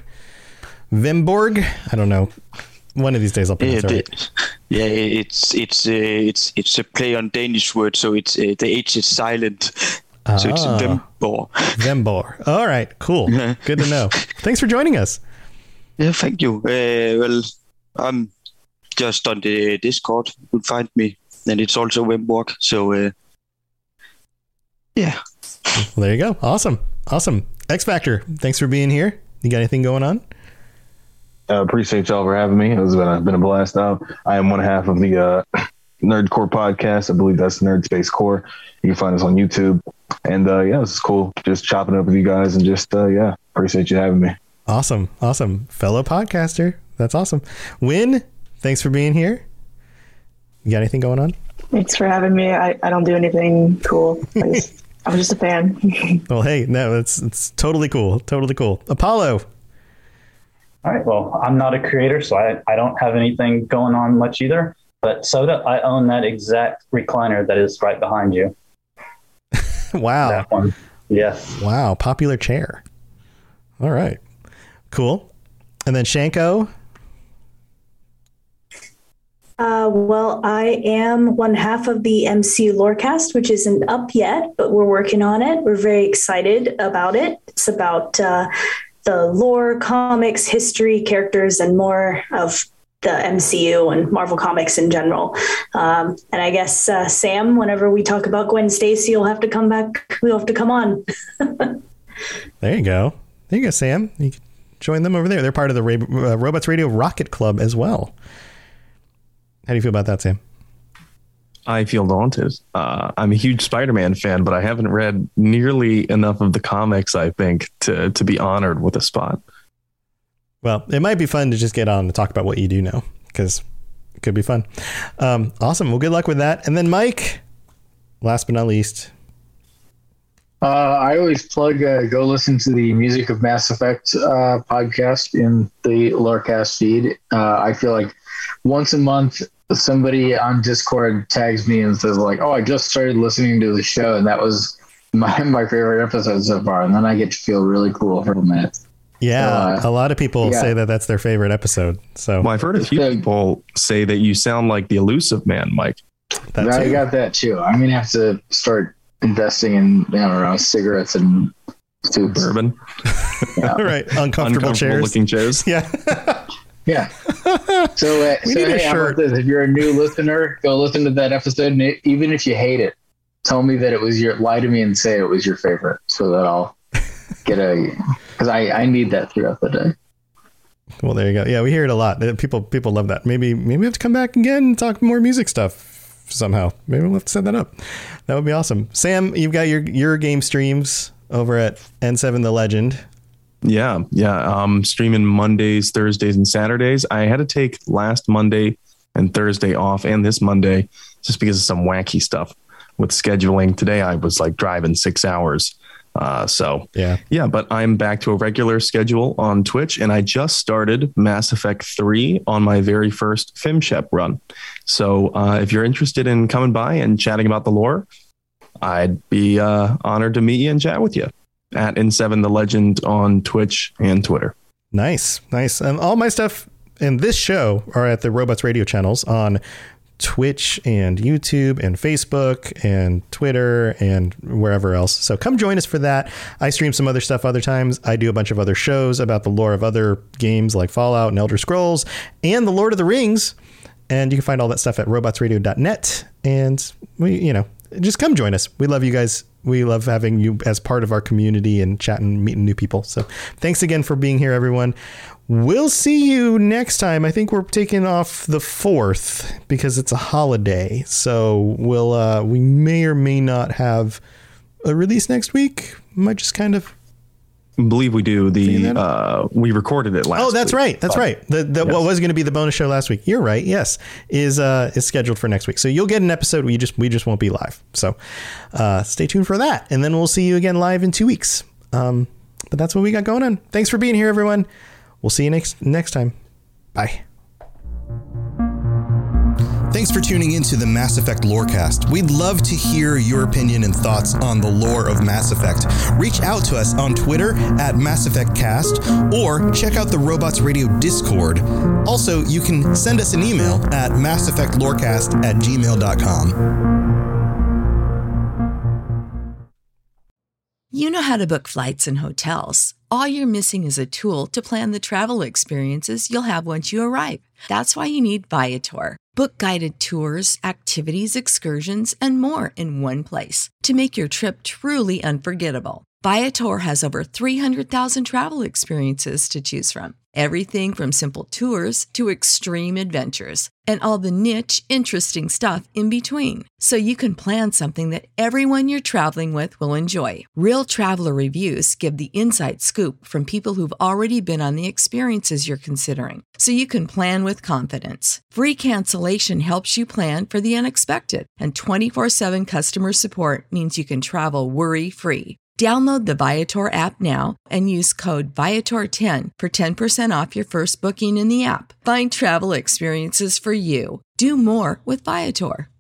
I don't know. One of these days I'll pronounce it right. Yeah, it's a play on Danish word, so it's the H is silent. So it's Vembor. Vembor. All right, cool. Good to know. Thanks for joining us. Yeah, thank you. Well, I'm just on the Discord. You can find me, and it's also Vemborg. So, yeah. Well, there you go. Awesome. X Factor, thanks for being here. You got anything going on? Appreciate y'all for having me. It's been a blast out. I am one half of the Nerdcore podcast. I believe that's Nerd Space Core. You can find us on YouTube. And this is cool. Just chopping up with you guys and just appreciate you having me. Awesome. Fellow podcaster. That's awesome. Win, thanks for being here. You got anything going on? Thanks for having me. I don't do anything cool. I'm just a fan. Well, hey, no, it's totally cool. Apollo. All right. Well, I'm not a creator, so I don't have anything going on much either. But Soda, I own that exact recliner that is right behind you. Wow. That one. Yes. Wow. Popular chair. All right. Cool. And then Shanko. Well, I am one half of the MC Lorecast, which isn't up yet, but we're working on it. We're very excited about it. It's about the lore, comics, history, characters, and more of the MCU and Marvel Comics in general. And I guess, Sam, whenever we talk about Gwen Stacy, you'll have to come back. We'll have to come on. There you go, Sam. You can join them over there. They're part of the Robots Radio Rocket Club as well. How do you feel about that, Sam? I feel daunted. I'm a huge Spider-Man fan, but I haven't read nearly enough of the comics, I think, to be honored with a spot. Well, it might be fun to just get on and talk about what you do know, because it could be fun. Awesome. Well, good luck with that. And then Mike, last but not least. I always plug, go listen to the Music of Mass Effect podcast in the Lorecast feed. I feel like once a month, somebody on Discord tags me and says like, oh, I just started listening to the show and that was my favorite episode so far. And then I get to feel really cool from that. Yeah, a lot of people say that that's their favorite episode. So, well, I've heard a few people say that you sound like the Elusive Man, Mike. I got that too. I'm gonna have to start investing in, I don't know, cigarettes and bourbon. Yeah. Right, uncomfortable chairs, looking chairs. Yeah, yeah. So hey, how about this? If you're a new listener, go listen to that episode, and even if you hate it, tell me that it was lie to me and say it was your favorite, so that I'll get because I need that throughout the day. Well, there you go. Yeah, we hear it a lot. People love that. Maybe we have to come back again and talk more music stuff somehow. Maybe we'll have to set that up. That would be awesome. Sam, you've got your game streams over at N7 The Legend. Yeah. Streaming Mondays, Thursdays, and Saturdays. I had to take last Monday and Thursday off, and this Monday, just because of some wacky stuff with scheduling. Today I was like driving 6 hours. But I'm back to a regular schedule on Twitch, and I just started Mass Effect 3 on my very first FimShep run. So if you're interested in coming by and chatting about the lore, I'd be honored to meet you and chat with you at N7 The Legend on Twitch and Twitter. Nice. All my stuff in this show are at the Robots Radio channels on Twitch and YouTube and Facebook and Twitter and wherever else. So come join us for that. I stream some other stuff other times. I do a bunch of other shows about the lore of other games like Fallout and Elder Scrolls and the Lord of the Rings. And you can find all that stuff at robotsradio.net. And just come join us. We love you guys. We love having you as part of our community and chatting, meeting new people. So thanks again for being here, everyone. We'll see you next time. I think we're taking off the 4th because it's a holiday. So we may or may not have a release next week. Might just kind of believe we do. We recorded it last week. Oh, that's right. That's right. Yes. What was going to be the bonus show last week? You're right. Yes, is scheduled for next week. So you'll get an episode. We just won't be live. So stay tuned for that, and then we'll see you again live in 2 weeks. But that's what we got going on. Thanks for being here, everyone. We'll see you next time. Bye. Thanks for tuning into the Mass Effect Lorecast. We'd love to hear your opinion and thoughts on the lore of Mass Effect. Reach out to us on Twitter at Mass Effect Cast, or check out the Robots Radio Discord. Also, you can send us an email at masseffectlorecast@gmail.com. You know how to book flights and hotels. All you're missing is a tool to plan the travel experiences you'll have once you arrive. That's why you need Viator. Book guided tours, activities, excursions, and more in one place to make your trip truly unforgettable. Viator has over 300,000 travel experiences to choose from. Everything from simple tours to extreme adventures and all the niche, interesting stuff in between. So you can plan something that everyone you're traveling with will enjoy. Real traveler reviews give the inside scoop from people who've already been on the experiences you're considering. So you can plan with confidence. Free cancellation helps you plan for the unexpected. And 24/7 customer support means you can travel worry-free. Download the Viator app now and use code Viator10 for 10% off your first booking in the app. Find travel experiences for you. Do more with Viator.